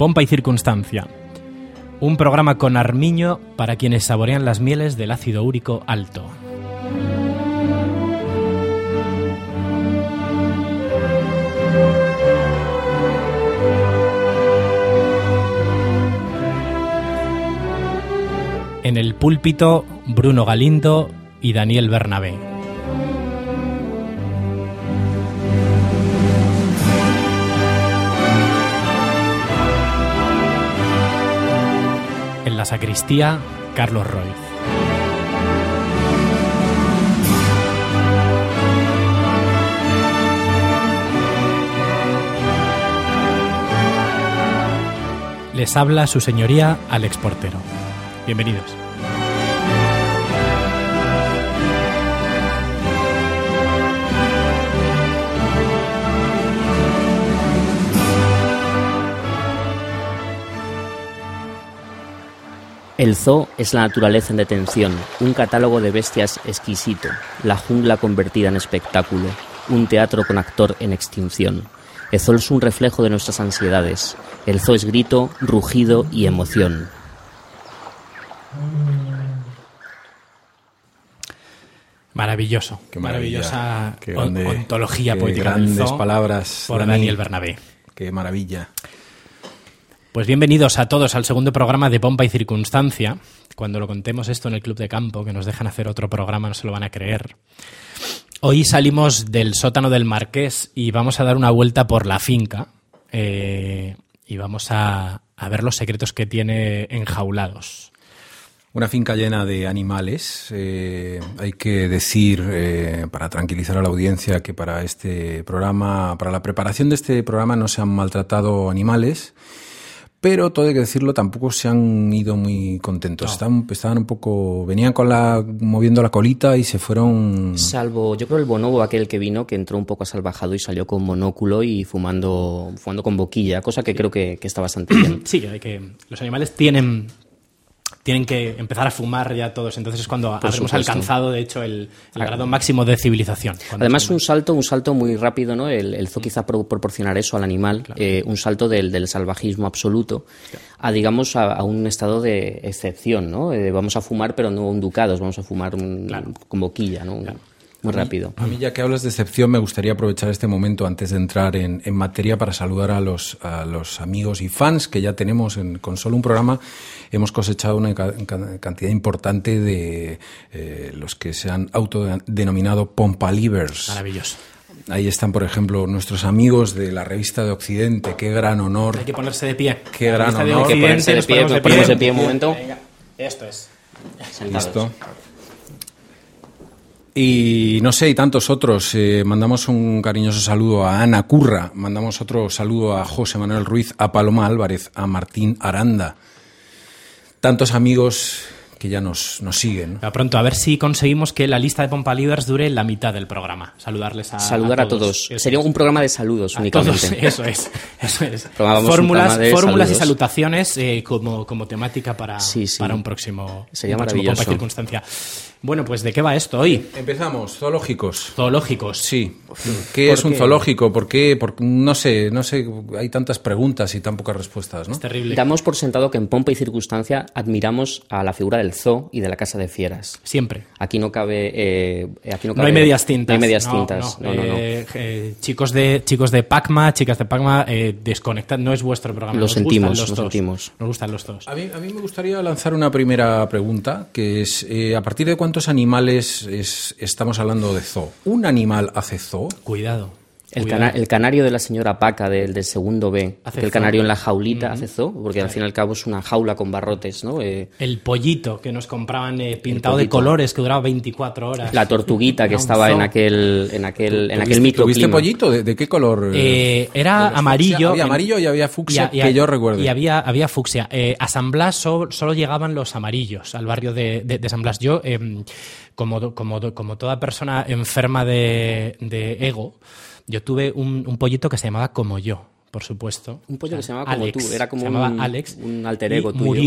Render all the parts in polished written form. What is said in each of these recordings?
Pompa y Circunstancia. Un programa con armiño para quienes saborean las mieles del ácido úrico alto. En el púlpito, Bruno Galindo y Daniel Bernabé. En la sacristía, Carlos Roiz. Les habla su señoría Alex Portero. Bienvenidos. El zoo es la naturaleza en detención, un catálogo de bestias exquisito, la jungla convertida en espectáculo, un teatro con actor en extinción. El zoo es un reflejo de nuestras ansiedades. El zoo es grito, rugido y emoción. Maravilloso. Qué maravilla. Maravillosa qué grande, ontología qué poética del grandes zoo palabras por Daniel Bernabé. Qué maravilla. Pues bienvenidos a todos al segundo programa de Pompa y Circunstancia. Cuando lo contemos esto en el Club de Campo, que nos dejan hacer otro programa, no se lo van a creer. Hoy salimos del sótano del Marqués y vamos a dar una vuelta por la finca y vamos a ver los secretos que tiene enjaulados. Una finca llena de animales. Hay que decir, para tranquilizar a la audiencia, que para este programa, para la preparación de este programa no se han maltratado animales, pero todo hay que decirlo, tampoco se han ido muy contentos. No. Estaban un poco, venían moviendo la colita y se fueron. Salvo, yo creo, el bonobo aquel que vino, que entró un poco asalvajado y salió con monóculo y fumando con boquilla, cosa que creo que está bastante bien. Sí, los animales tienen que empezar a fumar ya todos, entonces es cuando habremos alcanzado, de hecho, el grado máximo de civilización. Además, un salto muy rápido, ¿no? El zoo quizá proporcionar eso al animal, claro. Un salto del salvajismo absoluto a, digamos, a un estado de excepción, ¿no? Vamos a fumar, pero no unducados, vamos a fumar con boquilla, ¿no? Claro. Muy rápido. A mí, ya que hablas de excepción, me gustaría aprovechar este momento antes de entrar en materia para saludar a los amigos y fans que ya tenemos. Con solo un programa hemos cosechado una cantidad importante de los que se han autodenominado Pompalivers. Maravilloso. Ahí están, por ejemplo, nuestros amigos de la Revista de Occidente. Qué gran honor. Hay que ponerse de pie. Qué gran honor. Hay que ponerse de pie. Ponemos de pie un momento. Venga, esto es. Listo. Y no sé, y tantos otros. Mandamos un cariñoso saludo a Ana Curra, mandamos otro saludo a José Manuel Ruiz, a Paloma Álvarez, a Martín Aranda. Tantos amigos que ya nos siguen, ¿no? Pronto, a ver si conseguimos que la lista de Pompalivers dure la mitad del programa. Saludar a todos. Sería un programa de saludos únicamente. Todos, eso es. Fórmulas y salutaciones como temática para un próximo, sería maravilloso. Pompa y Circunstancia. Bueno, pues ¿de qué va esto hoy? Empezamos, zoológicos. Zoológicos. Sí. ¿Qué es un zoológico? ¿Por qué? No sé, hay tantas preguntas y tan pocas respuestas, ¿no? Es terrible. Damos por sentado que en Pompa y Circunstancia admiramos a la figura del zoo y de la casa de fieras. Siempre. Aquí no cabe... No hay medias tintas. No. Chicos de Pacma, chicas de Pacma, desconectad, no es vuestro programa. Lo sentimos. Nos gustan los dos. A mí me gustaría lanzar una primera pregunta, que es, ¿a partir de cuántos animales estamos hablando de zoo? ¿Un animal hace zoo? Cuidado. El canario de la señora Paca del segundo B, el canario en la jaulita hace zoo, porque al fin y al cabo es una jaula con barrotes, ¿no? El pollito que nos compraban pintado de colores, que duraba 24 horas. La tortuguita que estaba en aquel microclima. ¿Tuviste pollito? ¿De qué color? Era amarillo. Había amarillo y había fucsia, que yo recuerdo. Y había fucsia. A San Blas solo llegaban los amarillos, al barrio de San Blas. Yo, como toda persona enferma de ego, yo tuve un pollito que se llamaba como yo, por supuesto. Un pollo que se llamaba Alex, como tú, era como se llamaba Alex, un alter ego tuyo. Murió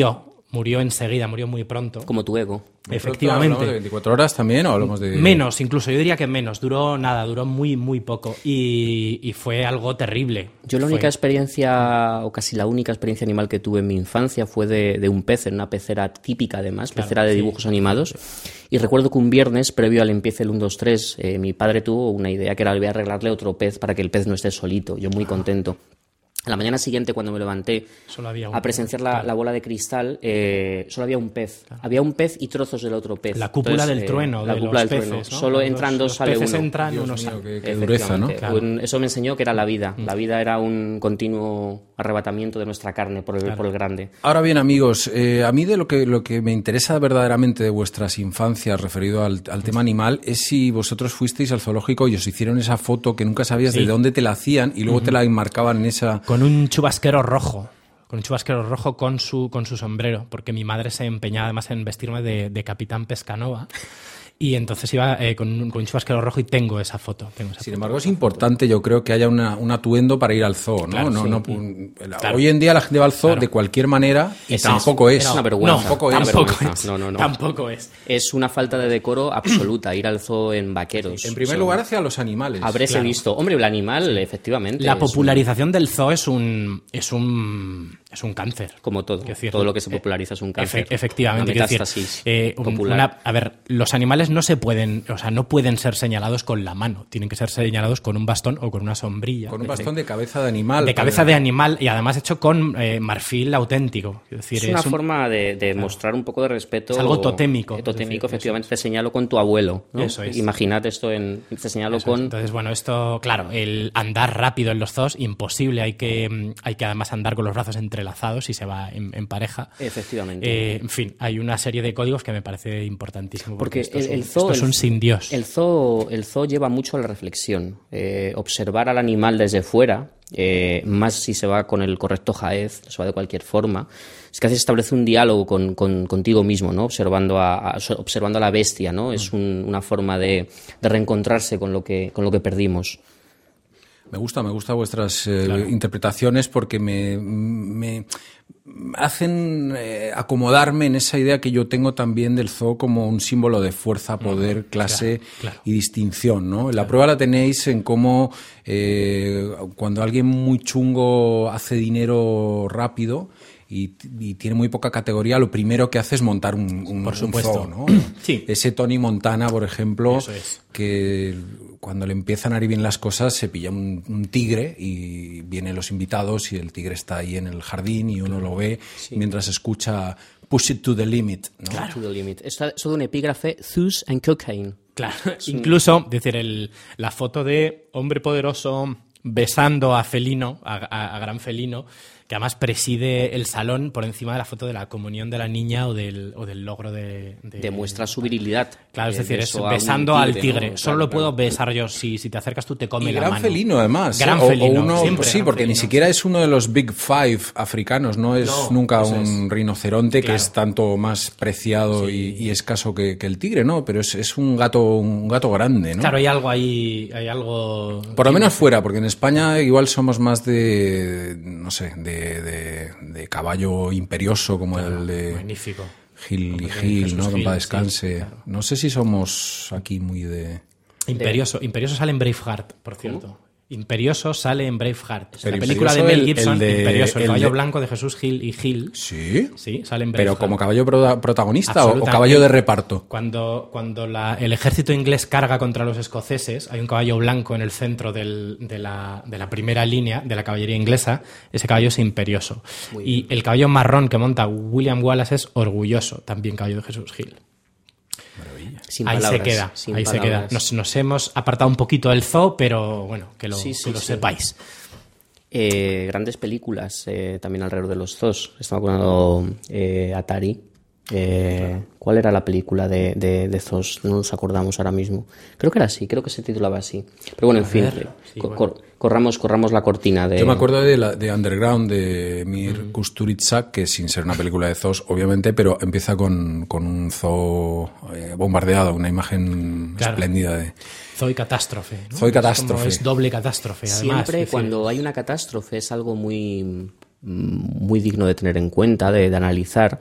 Murió enseguida, murió muy pronto. Como tu ego. Efectivamente. ¿Hablamos de 24 horas también o hablamos de...? Menos, incluso, yo diría que menos. Duró muy, muy poco. Y fue algo terrible. Yo la única experiencia, o casi la única experiencia animal que tuve en mi infancia fue de un pez, en una pecera típica además, Claro, pecera de dibujos animados. Y recuerdo que un viernes, previo al empiece el 1, 2, 3, mi padre tuvo una idea que era voy a arreglarle otro pez para que el pez no esté solito. Yo muy contento. A la mañana siguiente, cuando me levanté a presenciar la bola de cristal, solo había un pez. Claro. Había un pez y trozos del otro pez. La cúpula del trueno. La cúpula del trueno. ¿No? Solo entran dos, sale uno. Los peces entran, uno sale. Qué dureza, ¿no? Claro. Eso me enseñó que era la vida. La vida era un continuo arrebatamiento de nuestra carne por el grande. Ahora bien, amigos, a mí de lo que me interesa verdaderamente de vuestras infancias referido al tema animal es si vosotros fuisteis al zoológico y os hicieron esa foto que nunca sabías de dónde te la hacían y luego te la enmarcaban en esa... Con un chubasquero rojo. Con su sombrero, porque mi madre se empeñaba además en vestirme de Capitán Pescanova. Y entonces iba con un chubasquero rojo y tengo esa foto. Sin embargo, es importante, yo creo, que haya un atuendo para ir al zoo, ¿no? Claro, Claro. Hoy en día la gente va al zoo de cualquier manera y tampoco es. Es una vergüenza. Tampoco es. Es una falta de decoro absoluta ir al zoo en vaqueros. En primer lugar, hacia los animales. Habrése visto. Hombre, el animal, efectivamente. La popularización del zoo es un cáncer. Como todo. Todo lo que se populariza es un cáncer. Efectivamente. Una metástasis popular. A ver, los animales no pueden ser señalados con la mano. Tienen que ser señalados con un bastón o con una sombrilla. Con un bastón de cabeza de animal. De cabeza de animal y además hecho con marfil auténtico. Es una forma de mostrar un poco de respeto. Es algo totémico. Totémico, efectivamente. Te señalo con tu abuelo, ¿no? Eso es. Imaginad esto te señalo con... Entonces, bueno, esto, claro, el andar rápido en los zoos, imposible. Hay que además andar con los brazos entrelazados si se va en pareja. Efectivamente. En fin, hay una serie de códigos que me parece importantísimo. Porque el zoo es un sin Dios. El zoo lleva mucho a la reflexión. Observar al animal desde fuera, más si se va con el correcto jaez, se va de cualquier forma, es que establece un diálogo contigo mismo, ¿no? Observando a la bestia, ¿no? Es una forma de reencontrarse con lo que perdimos. Me gusta vuestras interpretaciones porque me hacen acomodarme en esa idea que yo tengo también del zoo como un símbolo de fuerza, poder, clase y distinción, ¿no? La prueba la tenéis en cómo cuando alguien muy chungo hace dinero rápido y tiene muy poca categoría, lo primero que hace es montar un zoo, ¿no? Sí. Ese Tony Montana, por ejemplo, que cuando le empiezan a ir bien las cosas se pilla un tigre y vienen los invitados y el tigre está ahí en el jardín y uno lo ve mientras escucha Push It to the Limit, ¿no? Claro. To the limit. Es todo un epígrafe, Zeus and Cocaine. Claro, incluso, decir, la foto de hombre poderoso besando a Felino, a gran Felino, que además preside el salón por encima de la foto de la comunión de la niña o del logro de... Demuestra su virilidad. Claro, es decir, es besando al tigre. ¿No? Solo lo puedo besar yo. Si te acercas tú te come la mano. Gran felino, además. Gran felino. Sí, porque ni siquiera es uno de los Big Five africanos. No es nunca un rinoceronte, que es tanto más preciado y escaso que el tigre, ¿no? Pero es un gato grande, ¿no? Claro, hay algo ahí, hay algo... Por lo menos fuera, porque en España igual somos más de, no sé, de caballo imperioso como el de magnífico. Gil y Gil, ¿no? Que en paz descanse. Claro. No sé si somos aquí muy de... Imperioso sale en Braveheart, por cierto. ¿Cómo? Imperioso sale en Braveheart. Pero la película de Mel Gibson, Imperioso, el caballo de... blanco de Jesús Gil y Gil. ¿Sí? Sí, sale en Braveheart. ¿Pero como caballo protagonista o caballo de reparto? Cuando el ejército inglés carga contra los escoceses, hay un caballo blanco en el centro de la primera línea de la caballería inglesa. Ese caballo es Imperioso. Y el caballo marrón que monta William Wallace es Orgulloso, también caballo de Jesús Gil. Maravilla. Ahí se queda. Nos hemos apartado un poquito del zoo, pero bueno, que lo sepáis. Grandes películas también alrededor de los zoos. Estaba acordando Atari. ¿Cuál era la película de zoos? No nos acordamos ahora mismo. Creo que era así, creo que se titulaba así. Pero bueno, en fin, corramos la cortina de... Yo me acuerdo de Underground, de Mir Kusturica, que sin ser una película de zoos, obviamente, pero empieza con un zoo bombardeado, una imagen espléndida de... Zoo y catástrofe, ¿no? Zoo y catástrofe. Es doble catástrofe, además. Siempre cuando hay una catástrofe es algo muy digno de tener en cuenta, de analizar.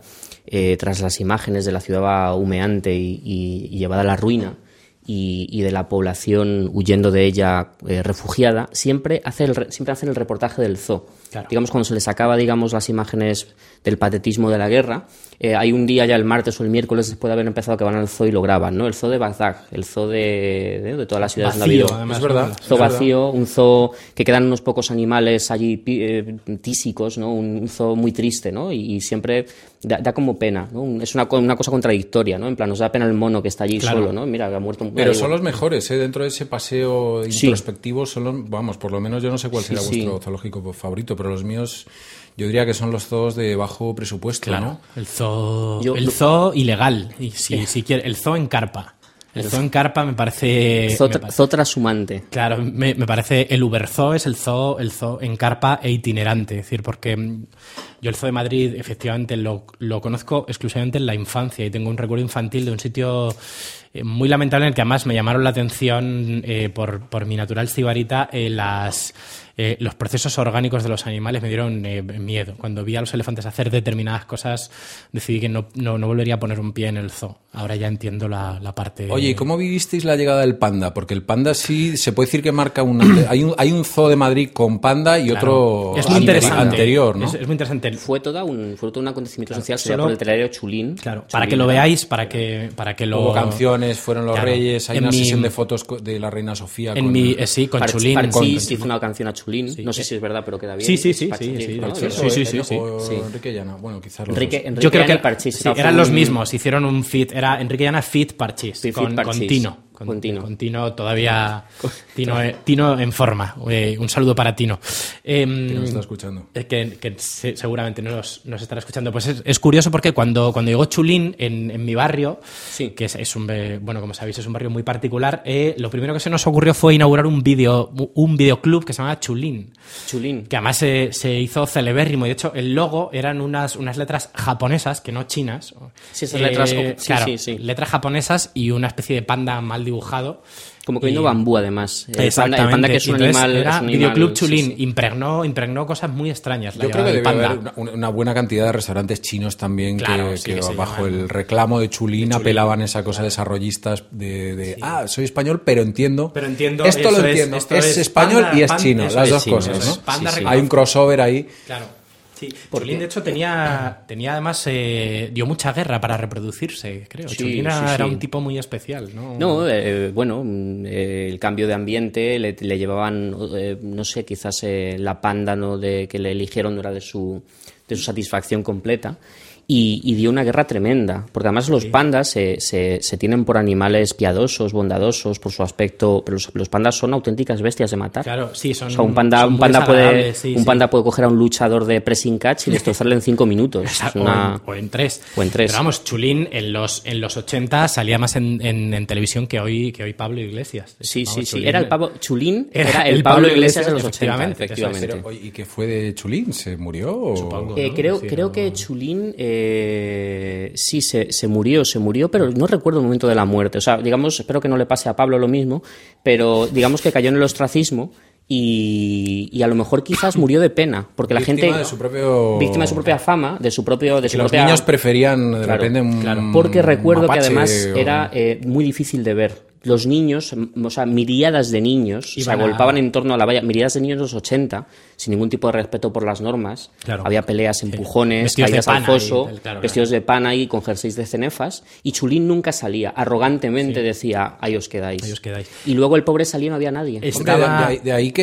tras las imágenes de la ciudad humeante y llevada a la ruina, y de la población huyendo de ella refugiada, siempre hacen el reportaje del zoo. Claro. Digamos, cuando se les acaba, las imágenes del patetismo de la guerra, hay un día ya el martes o el miércoles después de haber empezado que van al zoo y lo graban, ¿no? El zoo de Bagdad, el zoo de todas las ciudades vacío, donde ha habido. además, es verdad. Zoo vacío, un zoo que quedan unos pocos animales allí tísicos, ¿no? Un zoo muy triste, ¿no? Y siempre da como pena, ¿no? Es una cosa contradictoria, ¿no? En plan, nos da pena el mono que está allí solo, ¿no? Mira, que ha muerto un... Pero son los mejores, ¿eh? Dentro de ese paseo introspectivo son los... Vamos, por lo menos yo no sé cuál será vuestro zoológico favorito, pero los míos... Yo diría que son los zoos de bajo presupuesto, Claro, ¿no? el zoo ilegal, y si quiere, el zoo en carpa. El zoo en carpa me parece... Zoo trashumante. Claro, me parece el Uberzoo es el zoo en carpa e itinerante. Es decir, porque yo el zoo de Madrid efectivamente lo conozco exclusivamente en la infancia y tengo un recuerdo infantil de un sitio muy lamentable en el que además me llamaron la atención por mi natural sibarita los procesos orgánicos de los animales me dieron miedo. Cuando vi a los elefantes hacer determinadas cosas decidí que no volvería a poner un pie en el zoo. Ahora ya entiendo la parte... Oye, ¿y cómo vivisteis la llegada del panda? Porque el panda sí se puede decir que marca hay un zoo de Madrid con panda y otro es muy interesante, anterior, ¿no? Es muy interesante. Fue todo un acontecimiento social que se llama por el telerario Chulín. Claro, para que lo veáis, para que lo... Hubo canciones, fueron los reyes, hay una sesión de fotos de la reina Sofía. Sí, con Chulín. Parchís hizo una canción a Chulín. Sí. No sé si es verdad, pero queda bien. Sí. Enrique Llana, bueno, quizás los Enrique Yo creo que Parchís. Sí, eran los mismos, hicieron un feat, era Enrique Llana feat Parchís, con Tino. Con Tino. Con Tino todavía... Tino en forma. Un saludo para Tino. Que nos está escuchando. Que seguramente nos estará escuchando. Pues es curioso porque cuando llegó Chulín en mi barrio, que es un... Bueno, como sabéis, es un barrio muy particular, lo primero que se nos ocurrió fue inaugurar un videoclub que se llama Chulín. Que además se hizo celebérrimo. Y de hecho, el logo eran unas letras japonesas, que no chinas. Sí, esas letras... letras japonesas y una especie de panda mal dibujado. Como que vino bambú, además. El panda que es un animal... Era Videoclub Chulín. Impregnó cosas muy extrañas. Yo creo que debe haber una buena cantidad de restaurantes chinos también que bajo el reclamo de Chulín apelaban esa cosa desarrollistas soy español, pero entiendo. Esto lo entiendo. Es español y es chino, las dos cosas, ¿no? Hay un crossover ahí. Claro. Sí, Chulín de hecho tenía además dio mucha guerra para reproducirse, creo. Chulín era un tipo muy especial, ¿no? No, el cambio de ambiente le llevaban, no sé, quizás la panda que le eligieron no era de su satisfacción completa. Y dio una guerra tremenda, porque además los pandas se tienen por animales piadosos, bondadosos, por su aspecto, pero los pandas son auténticas bestias de matar. Claro, sí, son. O sea, un panda puede coger a un luchador de pressing catch y destrozarle en 5 minutos. O en 3. Pero vamos, Chulín en los 80 salía más en televisión que hoy Pablo Iglesias. Sí. Chulín era el Pablo Iglesias de los 80, efectivamente. Pero, ¿y qué fue de Chulín? ¿Se murió? Supongo, ¿no? Creo que Chulín se murió, pero no recuerdo el momento de la muerte. O sea, espero que no le pase a Pablo lo mismo, pero digamos que cayó en el ostracismo y a lo mejor quizás murió de pena, porque víctima la gente... víctima de su propia fama, de su propio... los niños preferían de repente porque recuerdo mapache, que además era muy difícil de ver. Los niños, o sea, miríadas de niños se agolpaban en torno a la valla, miríadas de niños de los 80, sin ningún tipo de respeto por las normas. Claro. Había peleas, empujones, caídas al foso, vestidos de pana y con jerseys de cenefas. Y Chulín nunca salía, arrogantemente decía, ahí os quedáis. Y luego el pobre salía y no había nadie. De ahí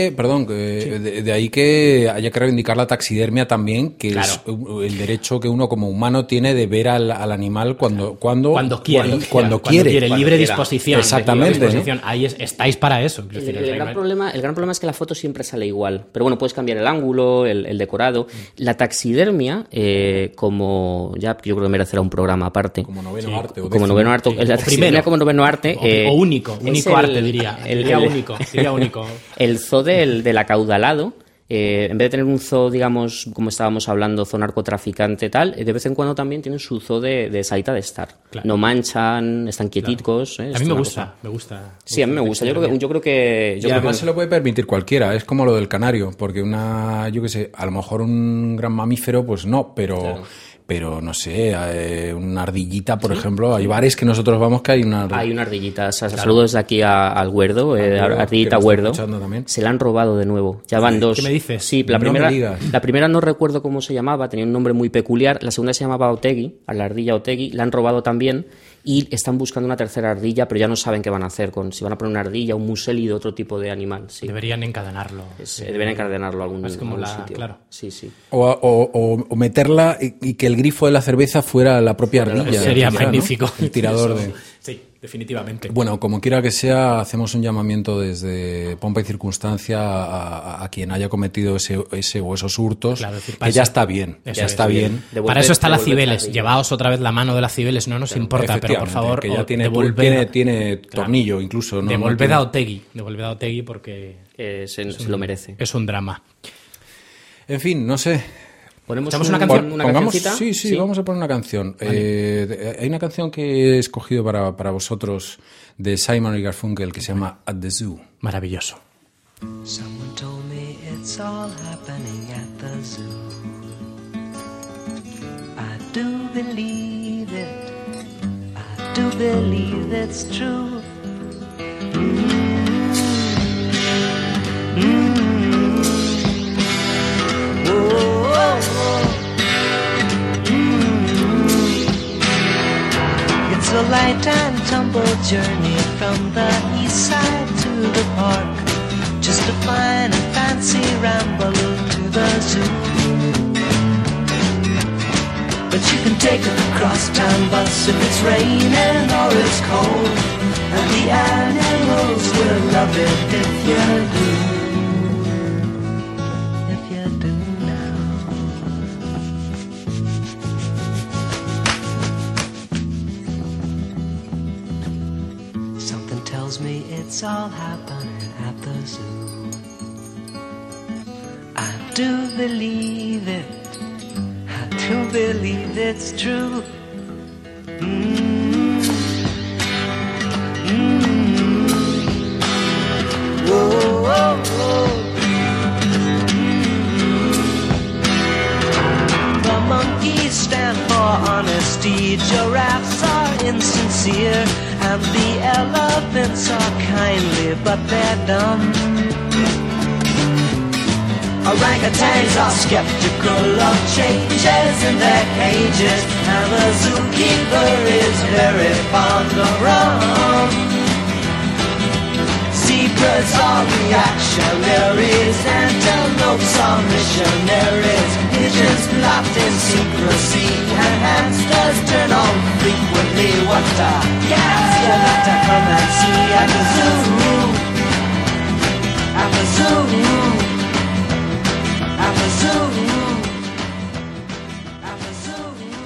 que haya que reivindicar la taxidermia también, que es el derecho que uno como humano tiene de ver al animal cuando quiere. Libre disposición. Exactamente. Ahí estáis para eso. El gran problema es que la foto siempre sale igual. Pero bueno, puedes cambiar el ángulo, el decorado. La taxidermia, como ya yo creo que merecerá un programa aparte. Como noveno arte. Como noveno arte. La taxidermia como noveno arte. O único arte, diría. Diría único. El zoo del acaudalado. En vez de tener un zoo, digamos, como estábamos hablando, zoo narcotraficante tal, de vez en cuando también tienen su zoo de salita de estar. Claro. No manchan, están quieticos. A mí me gusta. Sí, a mí me gusta. Yo creo que... Y además se lo puede permitir cualquiera. Es como lo del canario, porque a lo mejor un gran mamífero, pues no, pero... Claro. pero no sé, una ardillita, por ejemplo. Hay bares que nosotros vamos que hay una ardillita. Hay una ardillita. Saludos desde aquí al Huerdo, ardillita Huerdo. Se la han robado de nuevo. Ya van dos. ¿Qué me dices? Sí, la primera no recuerdo cómo se llamaba, tenía un nombre muy peculiar. La segunda se llamaba Otegui, a la ardilla Otegui. La han robado también y están buscando una tercera ardilla, pero ya no saben qué van a hacer, si van a poner una ardilla, un museli de otro tipo de animal. Sí. Deberían encadenarlo. Deberían encadenarlo a algún sitio. Claro. Sí, sí. O meterla y que el grifo de la cerveza fuera la propia ardilla. Sería magnífico. ¿No? El tirador de... Sí, definitivamente. Bueno, como quiera que sea, hacemos un llamamiento desde Pompa y Circunstancia a quien haya cometido ese o esos hurtos, claro, decir, que ya está bien. Ya está bien. Para eso está la Cibeles. Llevaos otra vez la mano de la Cibeles, no nos importa, pero por favor, que ya tiene tornillo incluso. ¿No? Devolved a Otegui porque se lo merece. Es un drama. En fin, no sé. ¿Ponemos una canción? ¿Una cancioncita? Sí, vamos a poner una canción. Vale. Hay una canción que he escogido para vosotros de Simon y Garfunkel que se llama At the Zoo. Maravilloso. Someone told me it's all happening at the zoo. I do believe it. I do believe it's true. It's a light and tumble journey from the east side to the park. Just a fine and fancy ramble to the zoo. But you can take a crosstown bus if it's raining or it's cold, and the animals will love it if you do. Me it's all happening at the zoo. I do believe it. I do believe it's true. Whoa, whoa, whoa. The monkeys stand for honesty. Giraffes are insincere. And the elephants are kindly, but they're dumb. Orangutans are skeptical of changes in their cages, and the zookeeper is very fond of rum. Zebras are reactionaries, antelopes are missionaries. Pigeons locked in secrecy, and hamsters turn on frequently. What a gas you like to come and see at the zoo, at the zoo, at the zoo, at the zoo,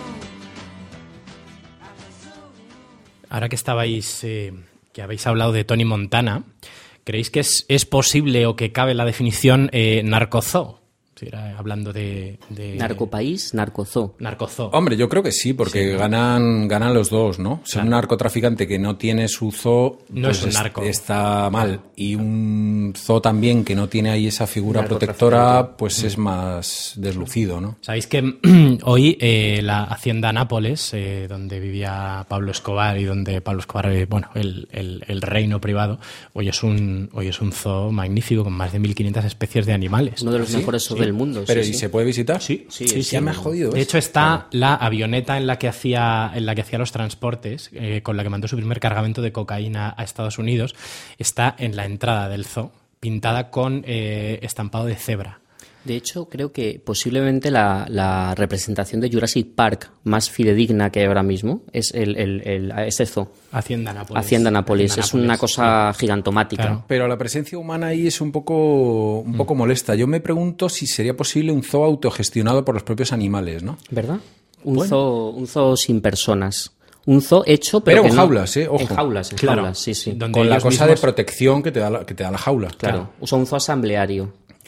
at the zoo. Ahora que estabais, que habéis hablado de Tony Montana, ¿creéis que es posible o que cabe la definición narcozoo? Sí, hablando de... Narcopaís, narcozoo. Narcozoo. Hombre, yo creo que sí, porque sí, ganan los dos, ¿no? Si un narcotraficante que no tiene su zoo, no pues es un narco. Está mal. Y un zoo también que no tiene ahí esa figura protectora, pues es más deslucido, ¿no? Sabéis que hoy la Hacienda Nápoles, donde vivía Pablo Escobar y donde Pablo Escobar, el reino privado, hoy es un zoo magnífico con más de 1.500 especies de animales. Uno de los mejores zoos del mundo. Pero sí, ¿y se puede visitar? Sí. Ya me ha jodido. De hecho, está la avioneta en la que hacía los transportes, con la que mandó su primer cargamento de cocaína a Estados Unidos, está en la entrada del zoo, pintada con estampado de cebra. De hecho, creo que posiblemente la representación de Jurassic Park más fidedigna que hay ahora mismo es este zoo. Hacienda Nápoles. Es una cosa gigantomática. Claro. Pero la presencia humana ahí es un poco molesta. Yo me pregunto si sería posible un zoo autogestionado por los propios animales, ¿no? ¿Verdad? Un zoo sin personas. Un zoo hecho, pero en jaulas, Ojo. En jaulas, sí. Con la cosa de protección que te da la jaula. Claro. Usa un zoo asambleario.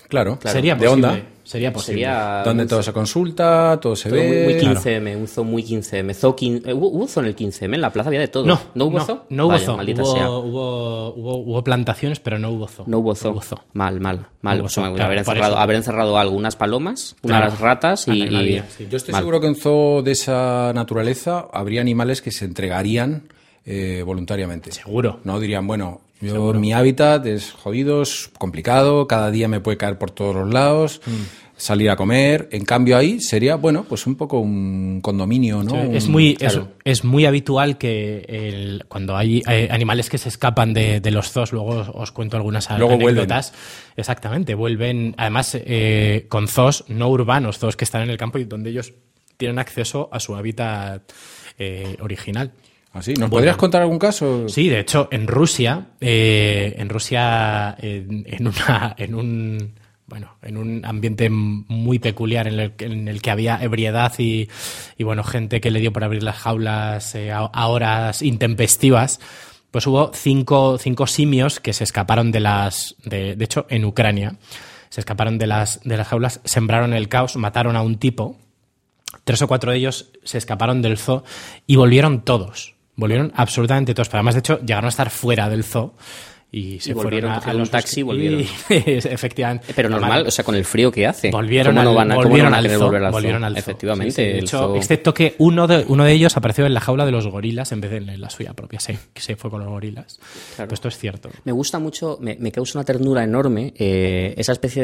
Claro. Sería de posible. onda. Sería posible. Donde todo se consulta, todo se ve. Muy 15M, un zoo muy 15M. ¿Hubo zoo en el 15M? En la plaza había de todo. ¿No hubo zoo? No hubo Vaya, zoo. maldita sea. Hubo plantaciones, pero no hubo zoo. No hubo zoo. Mal. hubo zoo, claro, haber encerrado algo, unas palomas, unas ratas y... Sí. Yo estoy seguro que en zoo de esa naturaleza habría animales que se entregarían voluntariamente. Seguro. No dirían, bueno, mi hábitat es jodido, es complicado, cada día me puede caer por todos los lados, salir a comer. En cambio ahí sería, bueno, pues un poco un condominio, ¿no? Sí, es muy habitual que cuando hay animales que se escapan de los zoos, luego os cuento algunas anécdotas. Vuelven. Exactamente, vuelven, además con zoos no urbanos, zoos que están en el campo y donde ellos tienen acceso a su hábitat original. ¿Así? ¿Nos podrías contar algún caso? Sí, de hecho, en Rusia, en un ambiente muy peculiar en el que había ebriedad y bueno, gente que le dio por abrir las jaulas a horas intempestivas, pues hubo cinco simios que se escaparon de hecho, en Ucrania, se escaparon de las jaulas, sembraron el caos, mataron a un tipo, 3 o 4 de ellos se escaparon del zoo y volvieron todos. Volvieron absolutamente todos, pero además, de hecho, llegaron a estar fuera del zoo y se volvieron fueron a un taxi y volvieron. Efectivamente. Pero normal, o sea, con el frío que hace. Volvieron al zoo. Efectivamente. Sí, de hecho, excepto que uno de ellos apareció en la jaula de los gorilas en vez de en la suya propia. Se fue con los gorilas. Claro. Pero esto es cierto. Me gusta mucho, me causa una ternura enorme esa especie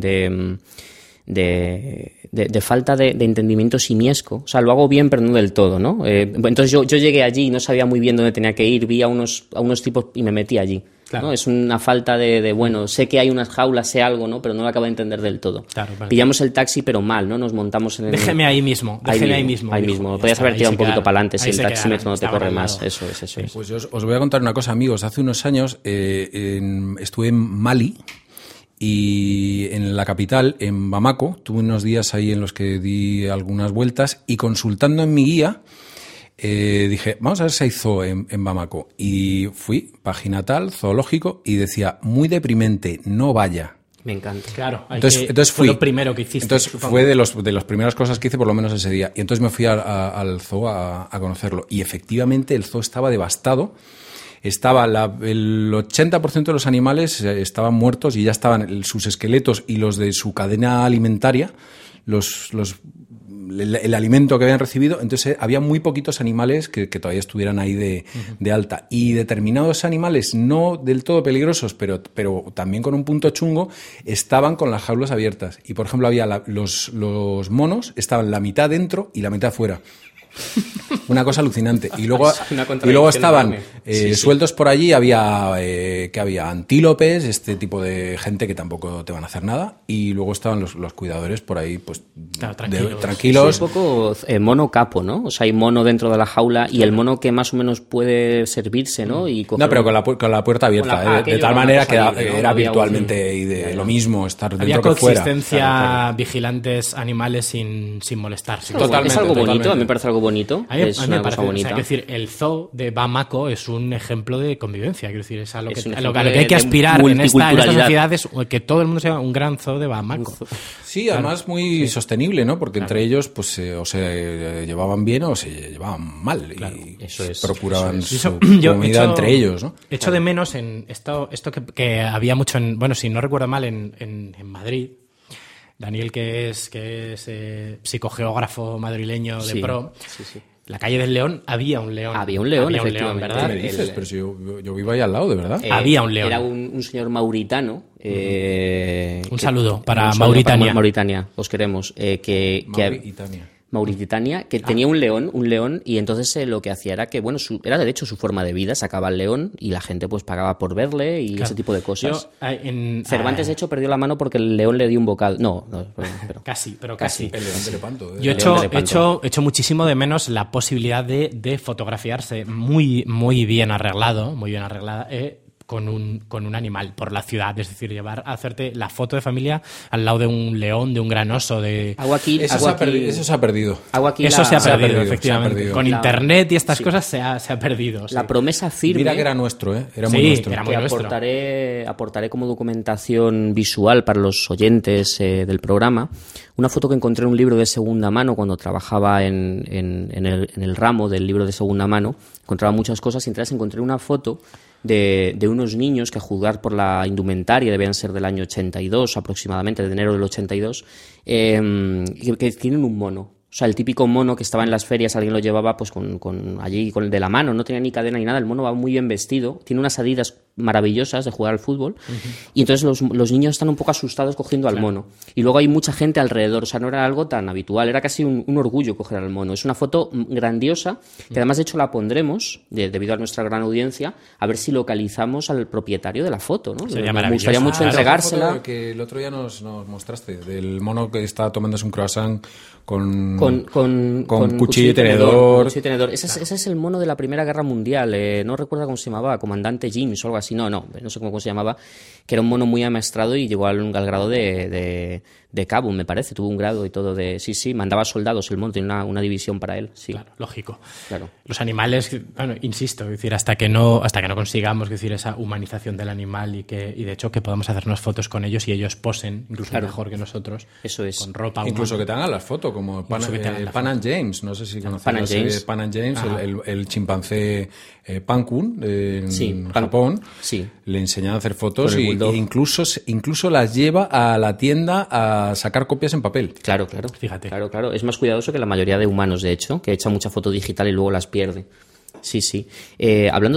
de falta de entendimiento simiesco. O sea, lo hago bien, pero no del todo, ¿no? Entonces yo llegué allí y no sabía muy bien dónde tenía que ir, vi a unos tipos y me metí allí. Claro. ¿No? Es una falta bueno, sé que hay unas jaulas, sé algo, ¿no? Pero no lo acabo de entender del todo. Claro. Pillamos el taxi, pero mal, ¿no? Nos montamos en el... Déjeme ahí mismo. Ahí mismo. Podrías haber tirado un poquito para adelante si el taxímetro no te corre más. Eso es. Pues yo os voy a contar una cosa, amigos. Hace unos años estuve en Mali, y en la capital, en Bamako, tuve unos días ahí en los que di algunas vueltas y consultando en mi guía dije, vamos a ver si hay zoo en Bamako. Y fui, página tal, zoológico, y decía, muy deprimente, no vaya. Me encanta. Claro, entonces fui, fue lo primero que hiciste. Entonces fue de las primeras cosas que hice, por lo menos ese día. Y entonces me fui al zoo a conocerlo. Y efectivamente el zoo estaba devastado. El 80% de los animales estaban muertos y ya estaban sus esqueletos y los de su cadena alimentaria, el alimento que habían recibido. Entonces había muy poquitos animales que todavía estuvieran ahí de alta. Y determinados animales, no del todo peligrosos, pero también con un punto chungo, estaban con las jaulas abiertas. Y, por ejemplo, había los monos, estaban la mitad dentro y la mitad fuera. Una cosa alucinante. Y luego estaban sueltos por allí, había antílopes, este tipo de gente que tampoco te van a hacer nada, y luego estaban los cuidadores por ahí, pues tranquilos. Es un poco mono capo, ¿no? O sea, hay mono dentro de la jaula y el mono que más o menos puede servirse, ¿no? No, pero con la puerta abierta, de tal manera que era virtualmente lo mismo estar dentro que fuera. Había coexistencia, vigilantes animales sin molestarse. Totalmente, es algo bonito, me parece algo bonito. A mí me parece bonita. O sea, decir, el zoo de Bamako es un ejemplo de convivencia. Quiero decir, es a lo que hay que aspirar en esta sociedad, es que todo el mundo sea un gran zoo de Bamako. Sí, además muy sostenible, ¿no? Porque entre ellos pues o se llevaban bien o se llevaban mal. Claro, y procuraban su comida entre ellos, ¿no? Echo de menos en esto que había mucho si no recuerdo mal, en Madrid. Daniel, que es psicogeógrafo madrileño de pro. Sí. La calle del León había un león. Efectivamente. ¿Verdad? ¿Qué me dices? Pero si yo vivo ahí al lado, de verdad. Había un león. Era un señor mauritano. Un saludo para Mauritania. Mauritania, os queremos. Mauritania, que tenía un león, y entonces lo que hacía era que, era de hecho su forma de vida, sacaba el león y la gente pues pagaba por verle y ese tipo de cosas. Cervantes, de hecho, perdió la mano porque el león le dio un bocado. No, pero casi. El león de Lepanto. Yo he hecho muchísimo de menos la posibilidad de fotografiarse muy, muy bien arreglada, con un animal por la ciudad, es decir, hacerte la foto de familia al lado de un león, de un gran oso, de... Eso se ha perdido. Eso se ha perdido, efectivamente. Se ha perdido. Con internet y estas cosas se ha perdido. La promesa firme... Mira que era nuestro, Era muy nuestro. Era muy nuestro. Aportaré como documentación visual para los oyentes del programa una foto que encontré en un libro de segunda mano cuando trabajaba en el ramo del libro de segunda mano. Encontraba muchas cosas y encontré una foto de unos niños que, a juzgar por la indumentaria, debían ser del año 82 aproximadamente, de enero del 82, que tienen un mono. O sea, el típico mono que estaba en las ferias, alguien lo llevaba pues allí con el de la mano, no tenía ni cadena ni nada, el mono va muy bien vestido, tiene unas Adidas maravillosas de jugar al fútbol, y entonces los niños están un poco asustados cogiendo al mono. Y luego hay mucha gente alrededor, o sea, no era algo tan habitual, era casi un orgullo coger al mono. Es una foto grandiosa, que además de hecho la pondremos, debido a nuestra gran audiencia, a ver si localizamos al propietario de la foto, ¿no? Sería Me gustaría mucho entregársela. Foto que el otro día nos mostraste, del mono que está tomándose un croissant con cuchillo y tenedor. Ese es el mono de la Primera Guerra Mundial. No recuerdo cómo se llamaba, Comandante James o algo así. No sé cómo se llamaba, que era un mono muy amaestrado y llegó al grado de cabo, me parece. Tuvo un grado y todo de... Sí, mandaba soldados el mono, tenía una división para él. Sí. Claro, lógico. Claro. Los animales, bueno, insisto, es decir, hasta que no consigamos, es decir, esa humanización del animal y de hecho que podamos hacernos fotos con ellos y ellos posen incluso mejor que nosotros. Eso es. Con ropa incluso humana. que te hagan las fotos, como Pan and James, no sé si conocéis la serie de Pan and James, el chimpancé Pankun en Japón, le enseñan a hacer fotos e incluso las lleva a la tienda a sacar copias en papel. Claro. Fíjate. Claro. Es más cuidadoso que la mayoría de humanos, de hecho, que echa mucha foto digital y luego las pierde. Sí. Hablando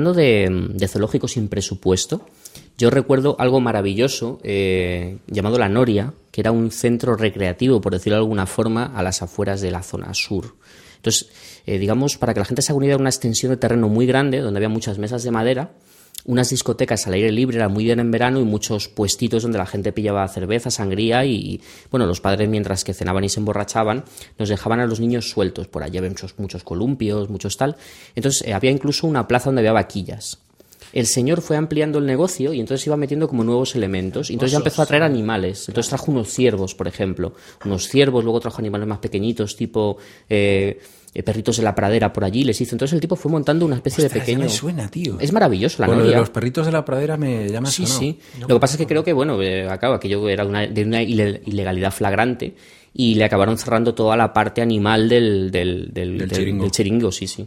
de zoológicos sin presupuesto, yo recuerdo algo maravilloso llamado La Noria, que era un centro recreativo, por decirlo de alguna forma, a las afueras de la zona sur. Entonces, digamos, para que la gente se haga una idea, era una extensión de terreno muy grande, donde había muchas mesas de madera, unas discotecas al aire libre, era muy bien en verano, y muchos puestitos donde la gente pillaba cerveza, sangría y bueno, los padres, mientras que cenaban y se emborrachaban, nos dejaban a los niños sueltos. Por allí había muchos columpios, muchos tal. Entonces había incluso una plaza donde había vaquillas. El señor fue ampliando el negocio y entonces iba metiendo como nuevos elementos. Y entonces ya empezó a traer animales. Entonces trajo unos ciervos, por ejemplo. Luego trajo animales más pequeñitos, tipo... perritos de la pradera por allí les hizo. Entonces el tipo fue montando una especie de pequeño... Ya me suena, tío. Es maravilloso La Noria. Noria. De los perritos de la pradera me llama sonado. Sí. Lo que pasa es que creo que, bueno, aquello era de una ilegalidad flagrante y le acabaron cerrando toda la parte animal del chiringo, sí.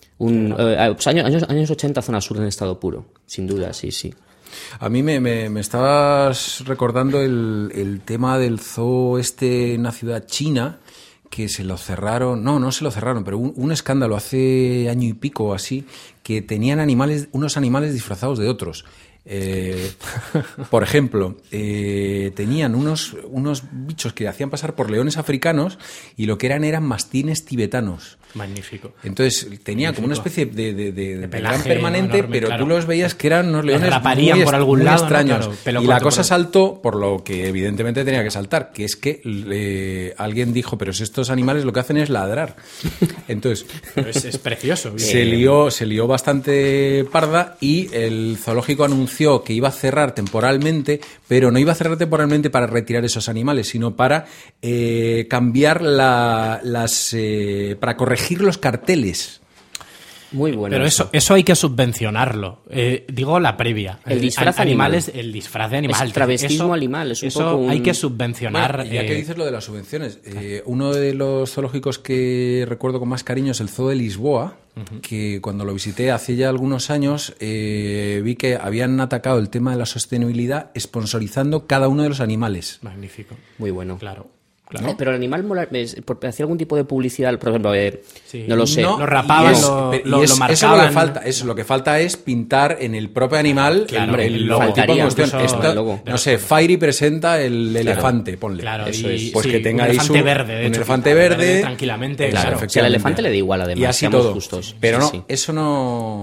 Años 80, zona sur en estado puro, sin duda, sí. A mí me estabas recordando el tema del zoo en una ciudad china, que se lo cerraron, no se lo cerraron, pero un escándalo hace año y pico o así, que tenían unos animales disfrazados de otros. Por ejemplo, tenían unos bichos que hacían pasar por leones africanos y lo que eran mastines tibetanos. Magnífico. Entonces tenía como una especie de pelaje permanente, enorme, pero claro. tú los veías que eran unos leones raparían por algún muy lado, extraños. ¿no? Claro, y la cosa saltó por lo que evidentemente tenía que saltar, que es que alguien dijo, pero si estos animales lo que hacen es ladrar. Entonces es precioso. se lió bastante parda y el zoológico anunció que iba a cerrar temporalmente, pero no iba a cerrar temporalmente para retirar esos animales, sino para cambiar para corregir los carteles. Muy bueno. Pero eso hay que subvencionarlo. Digo la previa. El disfraz animales, animal. El disfraz de animal. Es travestismo animal. Es un poco hay que subvencionar. Bueno, ya que dices lo de las subvenciones, uno de los zoológicos que recuerdo con más cariño es el Zoo de Lisboa, que cuando lo visité hace ya algunos años vi que habían atacado el tema de la sostenibilidad sponsorizando cada uno de los animales. Magnífico. Muy bueno. Claro. ¿No? Pero el animal hacía algún tipo de publicidad, por ejemplo, no lo sé. Lo rapaban, lo marcaban. Eso lo que falta es pintar en el propio animal el logotipo en cuestión. No sé, Fairy presenta el elefante, ponle. Claro, eso es. Pues que tenga un ahí elefante verde, de hecho, elefante verde tranquilamente. Claro, si al elefante le da igual, además. Y así seamos todo. justos. Pero sí. Eso no...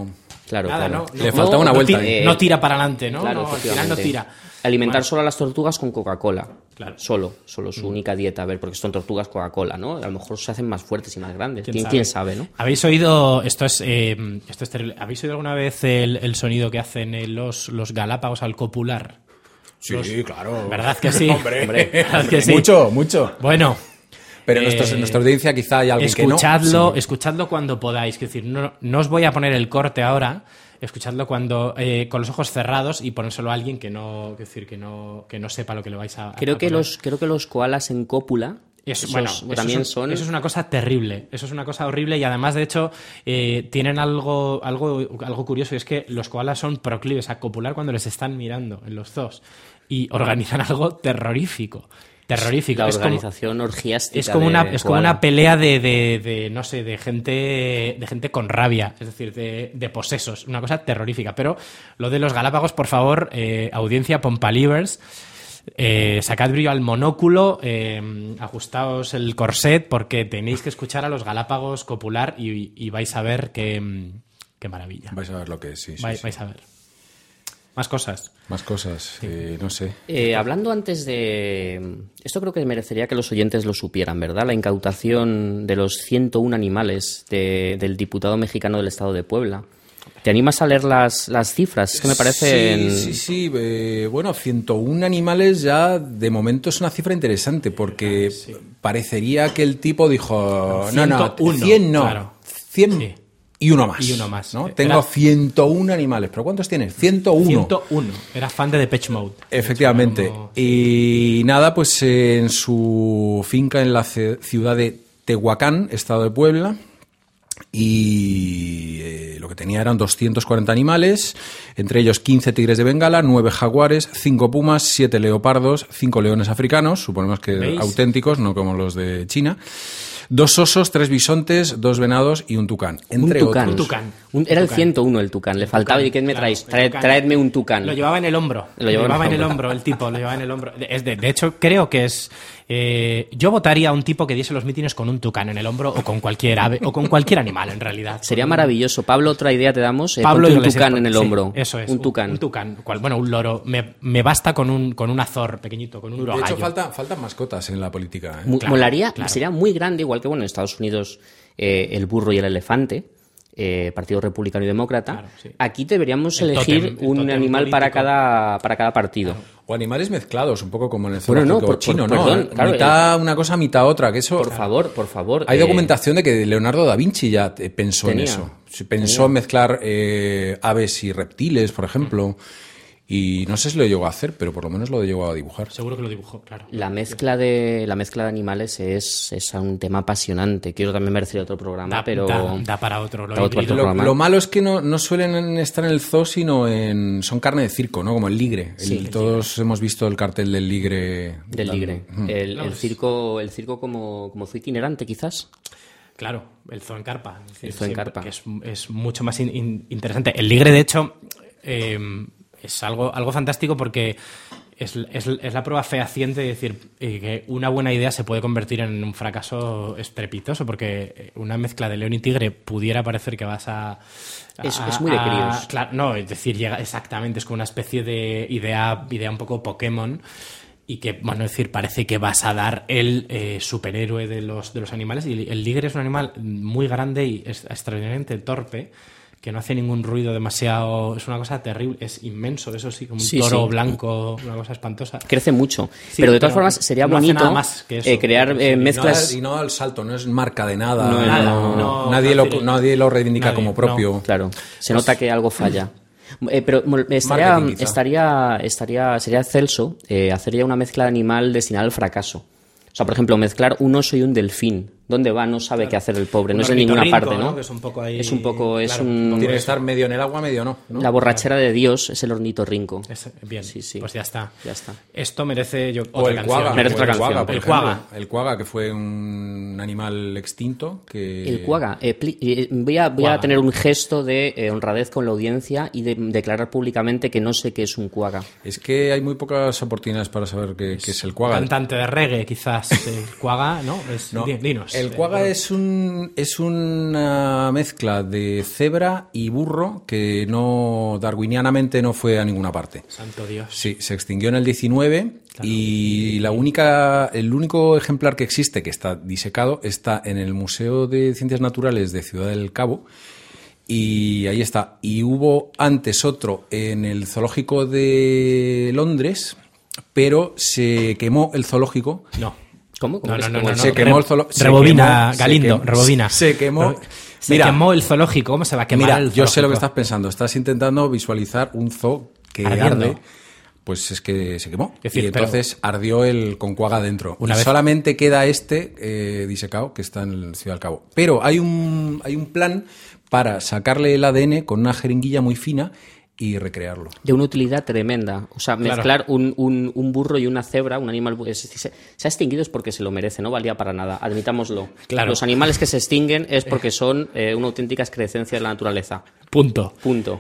Claro, nada, claro. no, Le falta una vuelta. No tira para adelante, ¿no? Claro, No, al final no efectivamente. tira. Alimentar Bueno. solo a las tortugas con Coca-Cola. Claro. Solo su única dieta. A ver, porque son tortugas Coca-Cola, ¿no? A lo mejor se hacen más fuertes y más grandes. ¿Quién sabe, no? ¿Habéis oído, esto es terrible, ¿habéis oído alguna vez el sonido que hacen los Galápagos al copular? Sí, claro. ¿Verdad que sí? Hombre, ¿Verdad que sí? mucho. Bueno, Pero en nuestra audiencia quizá hay alguien que no. Escuchadlo cuando podáis. Es decir, no os voy a poner el corte ahora. Escuchadlo cuando con los ojos cerrados y ponérselo a alguien que no sepa lo que le vais a Creo que poner. los koalas en cópula también son... Eso es una cosa terrible, eso es una cosa horrible y además, de hecho, tienen algo curioso y es que los koalas son proclives a copular cuando les están mirando en los zoos y organizan algo terrorífico. La organización orgiástica. Es como una pelea de no sé, de gente con rabia, es decir, de posesos, una cosa terrorífica. Pero lo de los Galápagos, por favor, audiencia Pompalivers, sacad brillo al monóculo, ajustaos el corset, porque tenéis que escuchar a los Galápagos copular y vais a ver qué maravilla. Vais a ver lo que es, sí. Vais a ver. Más cosas. No sé. Hablando antes de... Esto creo que merecería que los oyentes lo supieran, ¿verdad? La incautación de los 101 animales del diputado mexicano del estado de Puebla. ¿Te animas a leer las cifras? Es que me parecen... Sí. Bueno, 101 animales ya de momento es una cifra interesante porque parecería que el tipo dijo... 101, 100 no, claro. 100... Sí. Y uno más. ¿no? Tengo 101 animales. ¿Pero cuántos tienes? 101. 101. Era fan de Depeche Mode. Efectivamente. Y nada, pues en su finca en la ciudad de Tehuacán, estado de Puebla, y lo que tenía eran 240 animales, entre ellos 15 tigres de Bengala, 9 jaguares, 5 pumas, 7 leopardos, 5 leones africanos, suponemos que ¿Veis? Auténticos, no como los de China, 2 osos, 3 bisontes, 2 venados y un tucán, entre un tucán. otros. Un tucán. Era el 101 el tucán. Le faltaba. ¿Y qué me traéis? Traedme un tucán. Lo llevaba en el hombro. Lo llevaba en el hombro, el tipo. Lo llevaba en el hombro. De hecho, creo que es... yo votaría a un tipo que diese los mítines con un tucán en el hombro o con cualquier ave o con cualquier animal, en realidad. Sería maravilloso. Pablo, otra idea te damos. Pablo Ponte un Iglesias, tucán en el sí, hombro. Eso es. Un tucán. Un tucán. Bueno, un loro. Me basta con un azor pequeñito, con un De urogallo. hecho, faltan mascotas en la política. Claro, Molaría, claro. sería muy grande, igual que bueno en Estados Unidos el burro y el elefante, Partido Republicano y Demócrata. Claro, sí. Aquí deberíamos El elegir tótem, el un tótem animal para político. cada partido. O animales mezclados, un poco como en el Bueno, zoológico no, chino, ¿no? perdón, claro, mitad una cosa, mitad otra, que eso... Por favor. Hay documentación de que Leonardo da Vinci ya pensó en Tenía. eso. Pensó en mezclar aves y reptiles, por ejemplo. Y no sé si lo llegó a hacer, pero por lo menos lo llegó a dibujar. Seguro que lo dibujó, claro. La mezcla de animales es un tema apasionante. Quiero también merecería otro programa, pero Da para otro. Lo Da otro híbrido. programa. Lo malo es que no suelen estar en el zoo, sino son carne de circo, ¿no? Como el ligre. Todos hemos visto el cartel del ligre. del ligre. El Claro, circo como zoo itinerante, quizás. Claro, el zoo en carpa. Es decir, El zoo en carpa. Que es mucho más interesante. El ligre, de hecho, es algo fantástico porque es la prueba fehaciente de decir que una buena idea se puede convertir en un fracaso estrepitoso, porque una mezcla de león y tigre pudiera parecer que vas Es muy de críos. Claro, no, es decir, exactamente, es como una especie de idea un poco Pokémon. Y que, bueno, es decir, parece que vas a dar el superhéroe de los animales. Y el ligre es un animal muy grande y es extraordinariamente torpe, que no hace ningún ruido demasiado... Es una cosa terrible, es inmenso, eso sí, como un toro blanco, una cosa espantosa. Crece mucho. Sí, pero de todas formas sería no hace bonito nada más que eso. crear mezclas... Y no da el salto, no es marca de nada. No, nadie lo reivindica nadie, como propio. Claro, se nota que algo falla. Pero sería excelso hacer ya una mezcla de animal destinada al fracaso. O sea, por ejemplo, mezclar un oso y un delfín. ¿Dónde va? No sabe qué hacer el pobre, no es en ninguna parte, ¿no? Que es un poco ahí... Es un poco, claro, Tiene que estar medio en el agua, medio no. la borrachera de Dios, es el ornitorrinco. Bien, Sí. pues ya está. Ya está. Esto merece O otra el canción. cuaga. Merece otra o el canción. cuaga, por El ejemplo. cuaga. El cuaga, que fue un animal extinto. El cuaga. Voy Cuaga. a tener un gesto de honradez con la audiencia y de declarar públicamente que no sé qué es un cuaga. Es que hay muy pocas oportunidades para saber qué es el cuaga. Cantante de reggae, quizás. El cuaga, ¿no? No, Dinos. El quagga es una mezcla de cebra y burro que darwinianamente no fue a ninguna parte. Santo Dios. Sí, se extinguió en el 19 y el único ejemplar que existe, que está disecado, está en el Museo de Ciencias Naturales de Ciudad del Cabo. Y ahí está. Y hubo antes otro en el zoológico de Londres, pero se quemó el zoológico. No. ¿Cómo? No. Se quemó el zoológico. Rebobina, Galindo, rebobina. Se quemó. Se quemó el zoológico. ¿Cómo se va a quemar el zoológico? Yo sé lo que estás pensando. Estás intentando visualizar un zoo que arde. Pues es que se quemó. Es decir, y entonces ardió el con quagga dentro. Una vez... Solamente queda disecado, que está en Ciudad del Cabo. Pero hay un plan para sacarle el ADN con una jeringuilla muy fina y recrearlo. De una utilidad tremenda. O sea, mezclar un burro y una cebra, un animal... se ha extinguido es porque se lo merece, no valía para nada, admitámoslo. Claro. Los animales que se extinguen es porque son una auténtica excrecencia de la naturaleza. Punto.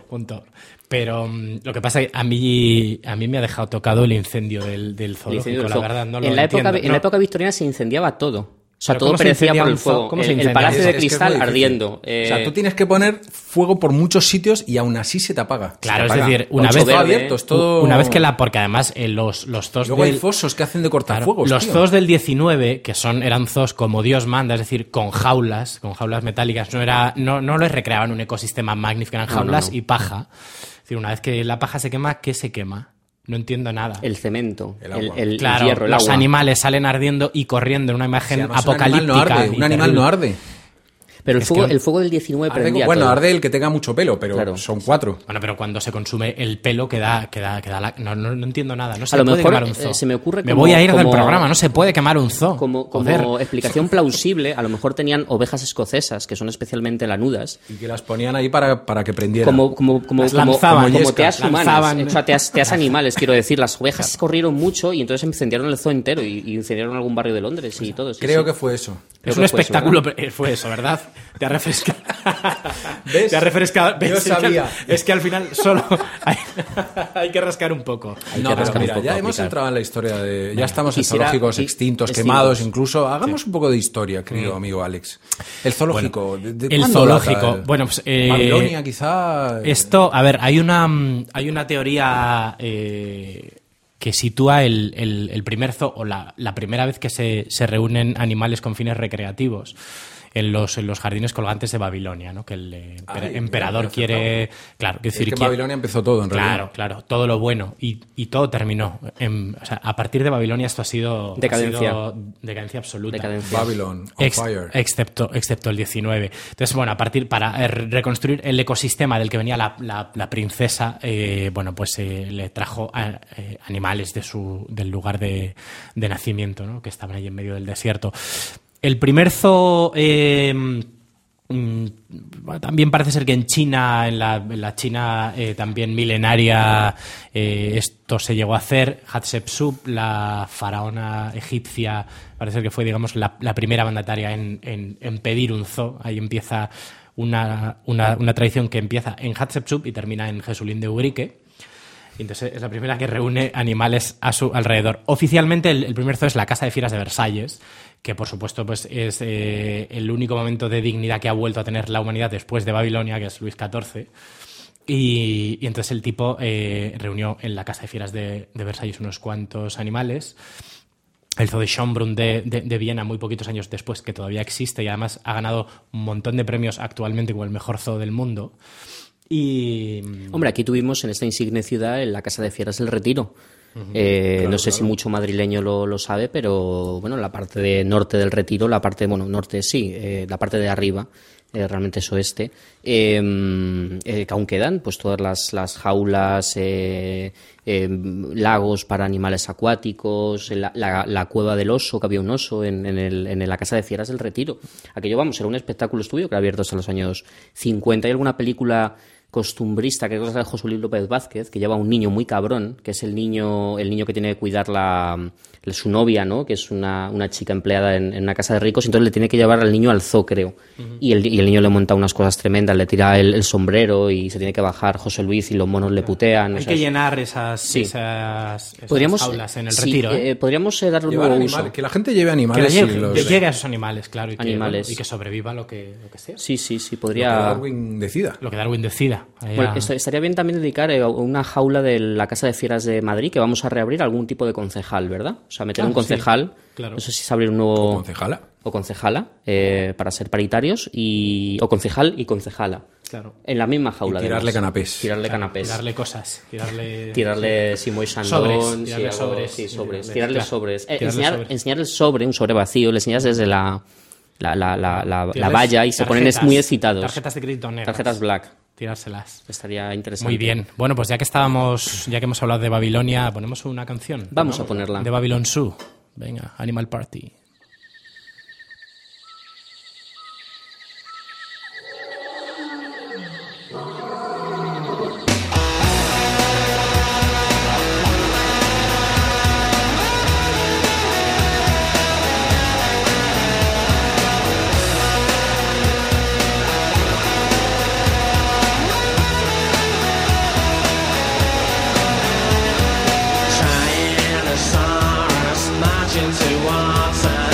Pero lo que pasa es que a mí me ha dejado tocado el incendio del zoológico, la verdad, no lo entiendo. En la época victoriana se incendiaba todo. O sea, ¿Pero todo perecía por el fuego. El Palacio de Cristal ardiendo. O sea, tú tienes que poner fuego por muchos sitios y aún así se te apaga. Claro, es decir, una vez abierto, es todo... Una vez que porque además los zoos luego hay fosos que hacen de cortafuegos. Los zoos del 19, que eran zoos como Dios manda, es decir, con jaulas metálicas, no les recreaban un ecosistema magnífico, eran jaulas y paja. Es decir, una vez que la paja se quema, ¿qué se quema? No entiendo nada. El cemento, el hierro, el los agua. Animales salen ardiendo y corriendo en una imagen apocalíptica. Un animal no arde. Pero el fuego del 19 prendía bueno, todo. arde el que tenga mucho pelo, pero son 4. Bueno, pero cuando se consume el pelo no entiendo nada. No se a lo puede mejor quemar un zoo. se me ocurre me voy a ir del programa, no se puede quemar un zoo. Como explicación plausible, a lo mejor tenían ovejas escocesas que son especialmente lanudas. Y que las ponían ahí para que prendieran. Como teas humanas, o sea, teas animales, quiero decir. Las ovejas corrieron mucho y entonces incendiaron el zoo entero y incendiaron algún barrio de Londres y todo. Creo que fue eso. Es un espectáculo, fue eso, ¿verdad? Te ha refrescado. ¿Ves? Te ha refrescado. Yo sabía. Es que al final solo hay que rascar un poco. Ya hemos entrado en la historia de... Ya estamos en zoológicos extintos, quemados, incluso. Hagamos un poco de historia, querido amigo Alex. El zoológico. El zoológico. Bueno, pues... Babilonia, quizá... Esto, a ver, hay una teoría... que sitúa el primer zoo o la primera vez que se reúnen animales con fines recreativos en los jardines colgantes de Babilonia, ¿no? Que el emperador quiere... Claro, es que en Babilonia empezó todo, en realidad. Claro, todo lo bueno. Y todo terminó. O sea, a partir de Babilonia esto ha sido... Decadencia. Decadencia absoluta. Babylon, on fire. Excepto el 19. Entonces, bueno, para reconstruir el ecosistema del que venía la princesa, le trajo animales del lugar de nacimiento, ¿no? Que estaban ahí en medio del desierto. El primer zoo también parece ser que en China, en la China también milenaria, esto se llegó a hacer. Hatshepsut, la faraona egipcia, parece ser que fue, digamos, la primera mandataria en pedir un zoo. Ahí empieza una tradición que empieza en Hatshepsut y termina en Jesulín de Ubrique. Entonces es la primera que reúne animales a su alrededor. Oficialmente el primer zoo es la Casa de Fieras de Versalles, que por supuesto pues es el único momento de dignidad que ha vuelto a tener la humanidad después de Babilonia, que es Luis XIV. Y entonces el tipo reunió en la Casa de Fieras de Versalles unos cuantos animales. El zoo de Schönbrunn de Viena, muy poquitos años después, que todavía existe y además ha ganado un montón de premios actualmente como el mejor zoo del mundo. Y... Hombre, aquí tuvimos en esta insigne ciudad, en la Casa de Fieras, el Retiro. No sé si mucho madrileño lo sabe, pero bueno, la parte de norte del Retiro, la parte de arriba, realmente es oeste, que aún quedan pues todas las jaulas, lagos para animales acuáticos, la cueva del oso, que había un oso en la Casa de Fieras del Retiro. Aquello, era un espectáculo estudio que era abierto hasta los años 50. ¿Hay alguna película costumbrista, que es de José Luis López Vázquez, que lleva un niño muy cabrón, que es el niño que tiene que cuidar su novia, ¿no? Que es una chica empleada en una casa de ricos, entonces le tiene que llevar al niño al zoo, creo. Y el niño le monta unas cosas tremendas, le tira el sombrero y se tiene que bajar José Luis y los monos le putean. Hay que llenar esas aulas en el retiro. Podríamos darle un nuevo uso. Que la gente lleve animales. Que llegue a esos animales, claro. Animales. Y que sobreviva lo que sea. Sí, podría... Lo que Darwin decida. Bueno, estaría bien también dedicar una jaula de la Casa de Fieras de Madrid, que vamos a reabrir, algún tipo de concejal, ¿verdad? O sea, meter un concejal, sí, claro. No sé si es abrir un nuevo... O concejala, para ser paritarios, o concejal y concejala. Claro. En la misma jaula. Y tirarle canapés. Tirarle cosas. Tirarle Simoy Sandón. Sobres. Tirarle sobres. Enseñar el sobre, un sobre vacío, le enseñas desde la valla y se ponen muy excitados. Tarjetas de crédito negras. Tarjetas black. Tirárselas. Estaría interesante. Muy bien. Bueno, pues ya que hemos hablado de Babilonia, ponemos una canción. Vamos a ponerla. De Babylon Zoo. Venga, Animal Party. Towards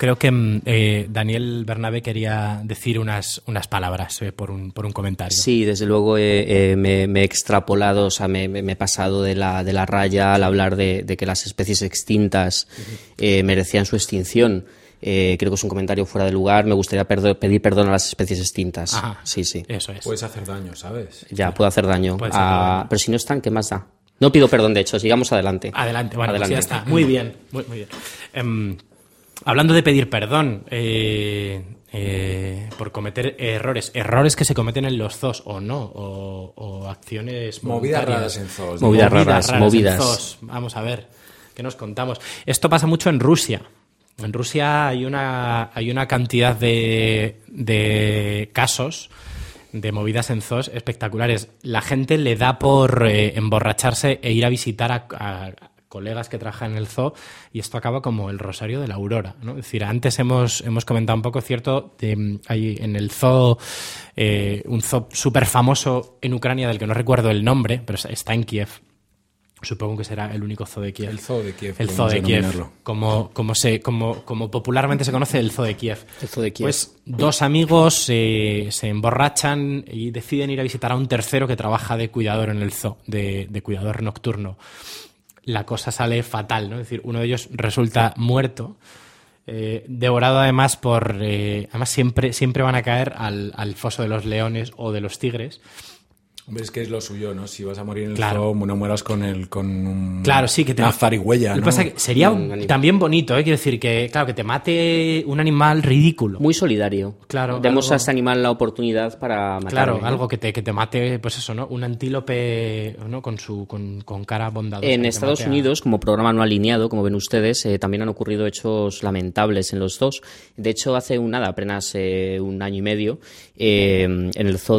creo que Daniel Bernabé quería decir unas palabras por un comentario. Sí, desde luego me he extrapolado, o sea, me he pasado de la raya al hablar de que las especies extintas merecían su extinción. Creo que es un comentario fuera de lugar. Me gustaría pedir perdón a las especies extintas. Ajá, sí. Eso es. Puedes hacer daño, ¿sabes? Ya, puedo hacer daño. Puedes hacer daño. Pero si no están, ¿qué más da? No pido perdón, de hecho, sigamos adelante. Adelante, bueno, Adelante. pues ya está. Muy bien, muy bien. Hablando de pedir perdón por cometer errores que se cometen en los zoos o no, o acciones Movidas voluntarias. raras en zoos. Movidas raras. en zoos. Vamos a ver, ¿qué nos contamos? Esto pasa mucho en Rusia. En Rusia hay una cantidad de casos de movidas en zoos espectaculares. La gente le da por emborracharse e ir a visitar a colegas que trabajan en el zoo, y esto acaba como el Rosario de la Aurora, ¿no? Es decir, antes hemos comentado un poco, cierto, hay en el zoo un zoo súper famoso en Ucrania del que no recuerdo el nombre, pero está en Kiev. Supongo que será el único zoo de Kiev. El zoo de Kiev. El zoo de Kiev. Como popularmente se conoce, el zoo de Kiev. El zoo de Kiev. Pues dos amigos se emborrachan y deciden ir a visitar a un tercero que trabaja de cuidador en el zoo, de cuidador nocturno. La cosa sale fatal, ¿no? Es decir, uno de ellos resulta muerto, devorado además además siempre van a caer al foso de los leones o de los tigres. Hombre, es que es lo suyo, ¿no? Si vas a morir en el Claro. zoo, no mueras con un... Claro, sí, que te... una zarigüeya, Lo que ¿no? pasa es que sería también bonito, quiero decir, que te mate un animal ridículo. Muy solidario. Claro, Demos algo- a este animal la oportunidad para matarle. Claro, ¿no? algo que te mate, pues eso, ¿no? Un antílope, ¿no? Con cara bondadosa. En que te Estados mate a- Unidos, como programa no alineado, como ven ustedes, también han ocurrido hechos lamentables en los zoos. De hecho, hace apenas un año y medio, en el zoo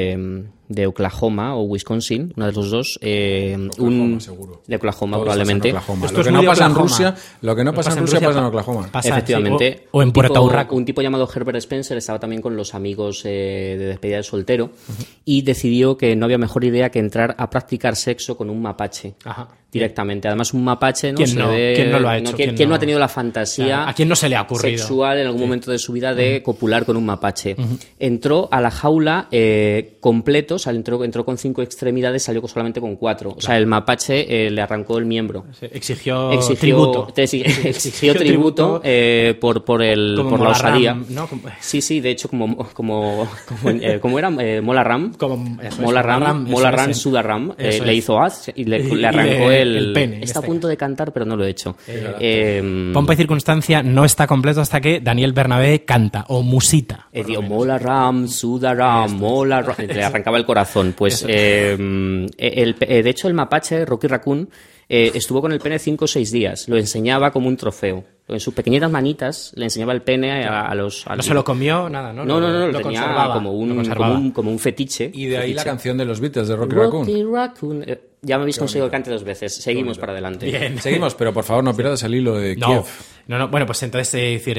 de Oklahoma o Wisconsin, uno de los dos, Oklahoma, seguro. de Oklahoma Todos probablemente. pasan en Oklahoma. Esto Lo es que muy no pasa en Oklahoma. Rusia, lo que no pasa en Rusia pasa en Oklahoma. pasa, Efectivamente. sí, o en Puerto Urraco. Un tipo llamado Herbert Spencer estaba también con los amigos de despedida de soltero y decidió que no había mejor idea que entrar a practicar sexo con un mapache. Ajá. Directamente. Además, un mapache no ¿Quién se no? ve... ¿Quién no lo ha hecho? ¿Quién ¿Quién no no? ha tenido la fantasía Claro, ¿a quién no se le ha ocurrido? sexual en algún momento de su vida de copular con un mapache? Entró a la jaula completo, o sea, entró con 5 extremidades, salió solamente con 4. O sea, el mapache le arrancó el miembro. Exigió tributo. Exigió tributo por la Mola osadía. Ram, ¿no? Sí, de hecho, ¿cómo era? Mola Ram. Como eso es, Mola Ram, eso es. Sudaram, Eso le es. hizo haz y Y le arrancó el pene, en Está este a punto de cantar, pero no lo he hecho. Pompa y circunstancia no está completo hasta que Daniel Bernabé canta o musita. Digo, Mola Ram, Sudaram, Mola Ram. Le arrancaba el corazón. Pues, de hecho, el mapache, Rocky Raccoon, estuvo con el pene 5 o 6 días. Lo enseñaba como un trofeo. En sus pequeñitas manitas le enseñaba el pene a los... No se lo comió, nada, ¿no? No, lo tenía conservaba, como lo conservaba. como un fetiche. Y de ahí Fetiche. la canción de los Beatles, de Rocky Raccoon. Rocky Raccoon. Ya me habéis conseguido que cante 2 veces. Seguimos para adelante. Bien. Seguimos, pero por favor no pierdas el hilo de Kiev. No, bueno, pues entonces, decir,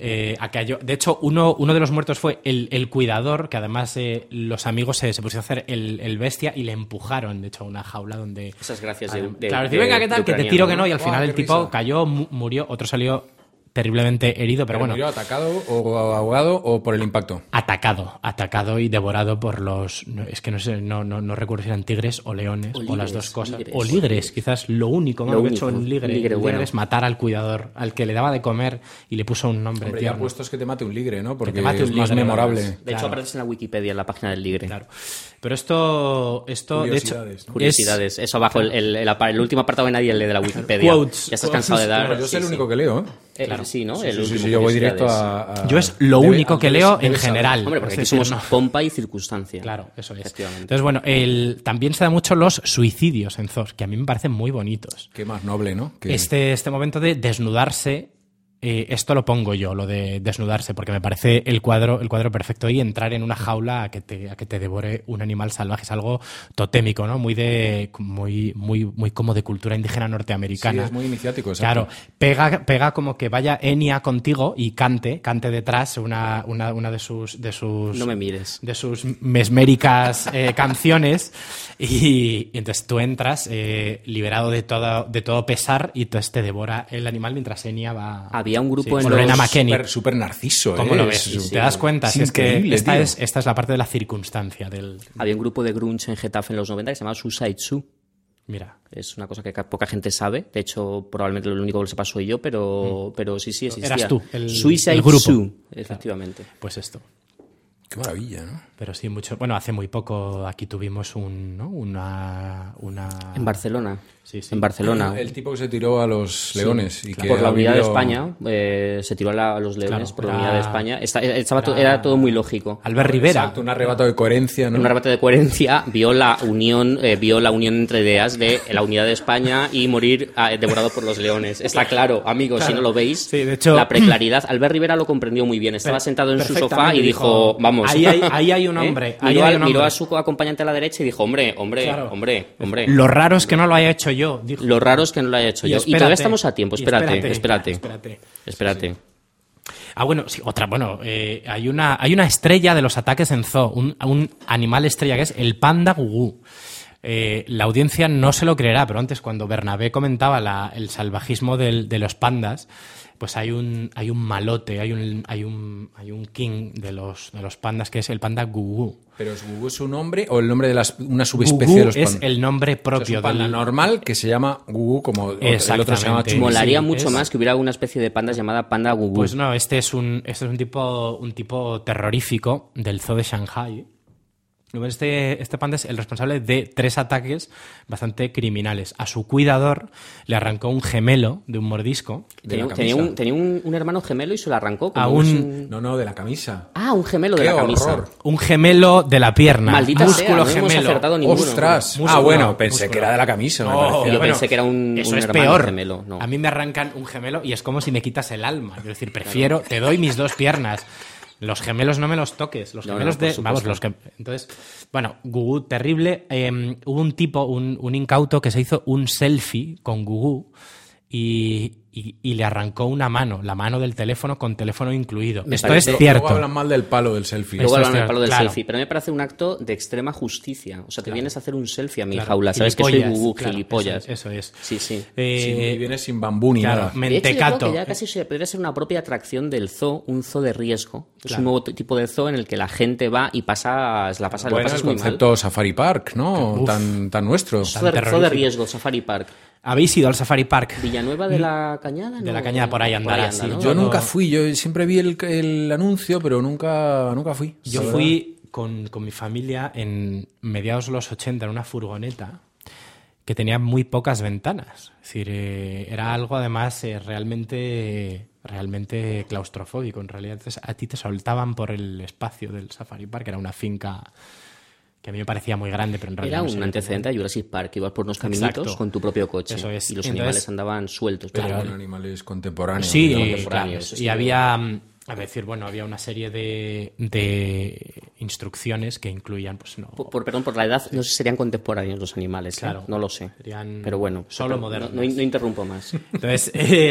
de hecho, uno de los muertos fue el cuidador, que además los amigos se pusieron a hacer el bestia y le empujaron, de hecho, a una jaula donde... Esas gracias Claro, decir, venga, ¿qué tal? Que te tiro que no, y al final qué el tipo risa. cayó, murió, otro salió terriblemente herido, pero bueno... ¿Murió atacado o ahogado o por el impacto? Atacado y devorado por los... Es que no sé, no recuerdo si eran tigres o leones o las dos cosas. O ligres, quizás lo único Lo que he hecho único, en ligre bueno. es matar al cuidador, al que le daba de comer y le puso un nombre Hombre, ya tierno. puestos que te mate un ligre, ¿no? Porque te mate un es más ligre, memorable. además. De hecho, Claro. aparece en la Wikipedia, en la página del Ligre. Claro. Pero esto de hecho, Curiosidades, ¿no? Curiosidades. Eso abajo, el último apartado que nadie lee de la Wikipedia. Quotes. Ya estás cansado de dar... Bueno, yo soy el sí, único que leo, ¿eh? Sí, ¿no? Sí, El sí, último, sí, yo voy directo curiosidades. a... Yo es lo único que leo en debes saber. general. Hombre, porque Es aquí decir, somos no. pompa y circunstancia. Claro, eso es. Efectivamente. Entonces, bueno, también se da mucho los suicidios en zoos, que a mí me parecen muy bonitos. Qué más noble, ¿no? Que... Este momento de desnudarse, esto lo pongo yo, lo de desnudarse, porque me parece el cuadro perfecto, y entrar en una jaula a que te devore un animal salvaje es algo totémico, ¿no? Muy como de cultura indígena norteamericana. Sí, es muy iniciático, exacto. Claro, pega como que vaya Enya contigo y cante detrás una de sus No me mires. de sus mesméricas canciones, y entonces tú entras liberado de todo pesar, y entonces te devora el animal mientras Enya va... había un grupo en Lorena los... McKennitt. Súper narciso. ¿Cómo lo ves? ¿Te das cuenta? Si es que increíble, esta tío. es la parte de la circunstancia del... Había un grupo de grunge en Getafe en los 90 que se llamaba Suicide Zoo. Mira. Es una cosa que poca gente sabe. De hecho, probablemente lo único que lo sepa soy yo, pero sí existía. Eras tú, el Suicide grupo. Zoo, efectivamente. Pues esto. Qué maravilla, ¿no? Pero sí, mucho... Bueno, hace muy poco aquí tuvimos una... En Barcelona. Sí, sí. En Barcelona. El tipo que se tiró a los leones. Y que Por la ha unidad de vivido- España, se tiró a los leones Claro, por la era- unidad de España. Era todo muy lógico. Albert Rivera. Exacto, un arrebato de coherencia, ¿no? Un arrebato de coherencia vio la unión entre ideas de la unidad de España y morir devorado por los leones. Está claro, amigos, si no lo veis, Sí, de hecho- la preclaridad. Albert Rivera lo comprendió muy bien. Estaba sentado en su sofá Perfectamente, y dijo, vamos. Ahí hay un hombre. ahí Miró, hay un miró hombre. a su acompañante a la derecha y dijo, hombre. Lo raro es que no lo haya hecho yo, dijo. Lo raro es que no lo haya hecho yo. Y espérate, todavía estamos a tiempo. y Espérate. Ah, bueno, sí, otra, bueno, hay una estrella de los ataques en zoo, un animal estrella que es el panda gugú. La audiencia no se lo creerá, pero antes cuando Bernabé comentaba el salvajismo de los pandas, pues hay un malote, hay un king de los pandas que es el panda gugú. ¿Pero es Gugu su nombre o el nombre de una subespecie Gugú de los es pandas? el nombre O sea, propio es un panda del... normal que se llama Gugu como el otro se llama Exactamente. Chumi. Molaría Sí, mucho es- más que hubiera una especie de pandas llamada panda gugú. Pues no, este es un tipo terrorífico del zoo de Shanghai. Este panda es el responsable de 3 ataques bastante criminales. A su cuidador le arrancó un gemelo de un mordisco. De la Tenía camisa. un hermano gemelo y se lo arrancó. A como un- es No, de la camisa. un gemelo de ¡Qué la camisa. horror! Un gemelo de la pierna. Maldita músculo sea, no hemos gemelo. acertado ninguno. ¡Ostras! Músculo, Bueno, pensé músculo. que era de la camisa. me No, parecía. Yo pensé que era un eso es hermano peor. gemelo, no. A mí me arrancan un gemelo y es como si me quitas el alma. Quiero decir, prefiero, te doy mis 2 piernas. Los gemelos no me los toques. Los No, gemelos no, por de. Vamos, supuesto. Entonces, bueno, Gugú, terrible. Hubo un tipo, un incauto, que se hizo un selfie con Gugú y le arrancó una mano, la mano del teléfono con teléfono incluido. Me Esto parece- es cierto. Luego hablan mal del palo del selfie. Luego Eso es hablan del palo del claro. selfie, pero me parece un acto de extrema justicia. O sea, te vienes a hacer un selfie a mi Claro, jaula. Sabes que soy gilipollas, Gugú, claro, gilipollas. Eso es. Sí, sí. Y viene sin bambú ni Claro, nada. De hecho, yo creo mentecato. que ya casi podría ser una propia atracción del zoo, un zoo de riesgo. Es Claro. un nuevo tipo de zoo en el que la gente va y lo pasas Bueno, el muy mal. concepto Safari Park, ¿no? Uf. Tan nuestro. Zoo de terrorífico. riesgo, Safari Park. ¿Habéis ido al Safari Park? Villanueva de la Cañada, De la Cañada, por ahí andará, sí. ¿no? Yo Todo- nunca fui, yo siempre vi el anuncio, pero nunca fui. Yo la fui con mi familia en mediados de los 80 en una furgoneta que tenía muy pocas ventanas. Es decir, era algo además realmente claustrofóbico. En realidad, entonces, a ti te soltaban por el espacio del Safari Park, era una finca que a mí me parecía muy grande, pero en realidad Era no un sé antecedente a Jurassic Park, ibas por unos caminitos Exacto. con tu propio coche. Eso es. Y los Entonces- animales andaban sueltos. Pero Claro. con animales contemporáneos. Sí, digamos. claro. contemporáneos, eso Y sí. había, había una serie de instrucciones que incluían, pues no, Perdón, por la edad, no sé si serían contemporáneos los animales. Claro. No lo sé. Serían Pero bueno. solo no- modernos. No interrumpo más. Entonces,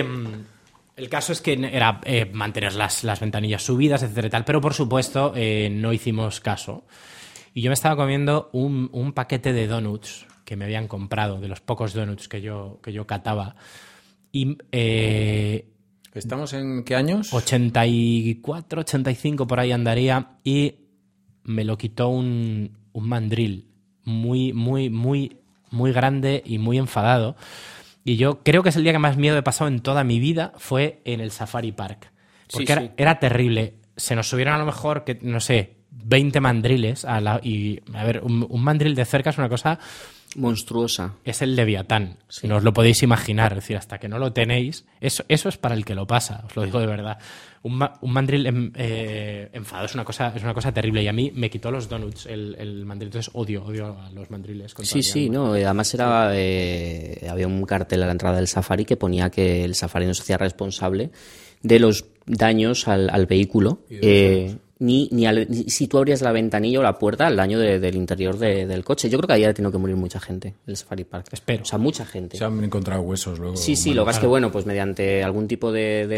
el caso es que era mantener las ventanillas subidas, etcétera y tal, pero por supuesto no hicimos caso. Y yo me estaba comiendo un paquete de donuts que me habían comprado, de los pocos donuts que yo cataba. Y ¿Estamos en qué años? 84, 85 por ahí andaría, y me lo quitó un mandril muy, muy, muy, muy grande y muy enfadado. Y yo creo que es el día que más miedo he pasado en toda mi vida, fue en el Safari Park. Porque Sí, sí. era terrible. Se nos subieron a lo mejor, que no sé, 20 mandriles. Y, a ver, un mandril de cerca es una cosa... Monstruosa. Es el Leviatán, si no os lo podéis imaginar. Es decir, hasta que no lo tenéis, eso es para el que lo pasa, os lo digo de verdad. Un mandril enfadado es una cosa terrible, y a mí me quitó los donuts el mandril, entonces odio a los mandriles. Con toda Sí, mi sí, alma. no. Además había un cartel a la entrada del Safari que ponía que el Safari no se hacía responsable de los daños al vehículo ni si tú abrías la ventanilla o la puerta al daño del interior del coche. Yo creo que ahí ha tenido que morir mucha gente en el Safari Park. Espero. O sea, mucha gente. Se han encontrado huesos luego. Sí, lo que pasa es que, bueno, pues mediante algún tipo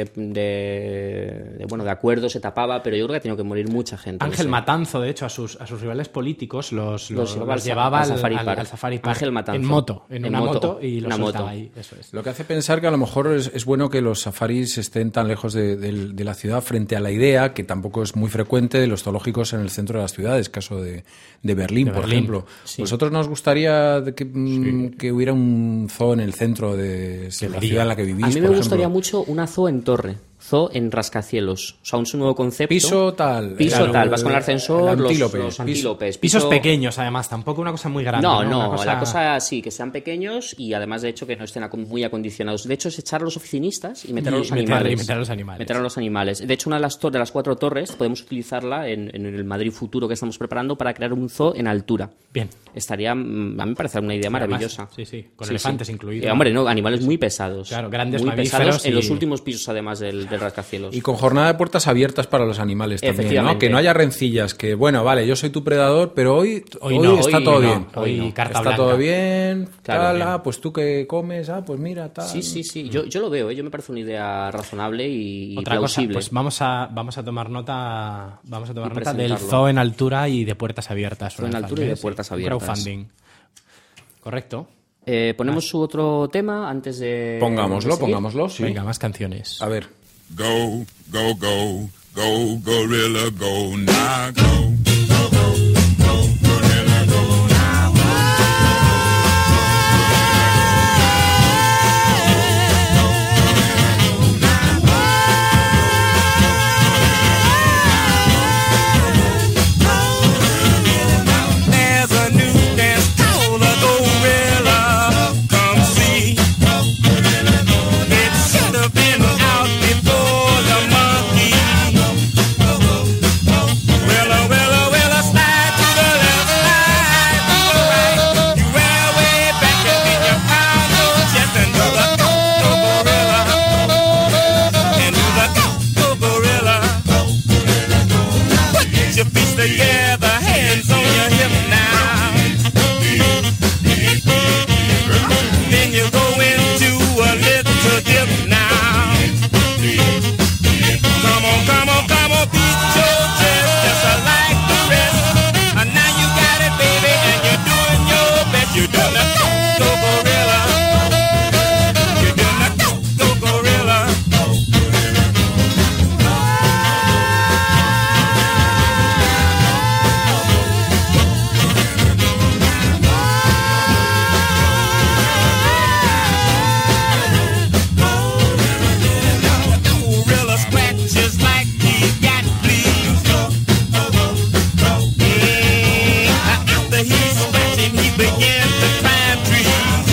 de acuerdo se tapaba, pero yo creo que ha tenido que morir mucha gente. Ángel Matanzo, de hecho, a sus rivales políticos los llevaba al Safari Park Ángel Matanzo. en moto, en una moto, y los soltaba ahí. Eso es. Lo que hace pensar que a lo mejor es bueno que los safaris estén tan lejos de la ciudad frente a la idea, que tampoco es muy frecuente, de los zoológicos en el centro de las ciudades, caso de Berlín, por ejemplo. Sí. ¿Vosotros nos gustaría que hubiera un zoo en el centro de la ciudad en la que vivís? A mí me por gustaría ejemplo? mucho una zoo en torre. Zoo en rascacielos. O sea, un nuevo concepto. Piso tal. Vas con el ascensor, el antílope, los antílopes. Pisos pequeños, además, tampoco una cosa muy grande. No, Una la cosa sí, que sean pequeños y además, de hecho, que no estén muy acondicionados. De hecho, es echar a los oficinistas y meter a los animales. Meter a los animales. Meter a los animales. De hecho, una de las 4 torres podemos utilizarla en el Madrid futuro que estamos preparando para crear un zoo en altura. Bien. A mí me parece una idea maravillosa. Además, sí, con elefantes incluidos. Hombre, no, animales muy pesados. Claro, grandes muy mamíferos pesados en los últimos pisos, además del rascacielos. Y con jornada de puertas abiertas para los animales también, ¿no? Efectivamente. Que no haya rencillas, que bueno, vale, yo soy tu predador, pero hoy no, está hoy todo no, bien. hoy carta está blanca. todo bien, Claro, tal, pues tú que comes, pues mira, tal. Sí. Yo lo veo, yo me parece una idea razonable y Otra plausible. cosa, pues vamos a tomar nota del presentarlo. zoo en altura y de puertas abiertas. Zoo en altura y de puertas abiertas. Crowdfunding. Correcto. Ponemos su otro tema antes de... Pongámoslo, sí. Venga, más canciones. A ver. Go, go, go, go, gorilla, go, now go. Together, hands on your hip now. Then you go into a little dip now. Come on, beat your chest just like the rest. And now you got it, baby, and you're doing your best. You're doing the go gorilla. You're doing the go gorilla. Just like he got fleas. After he's scratching, he begins to climb trees.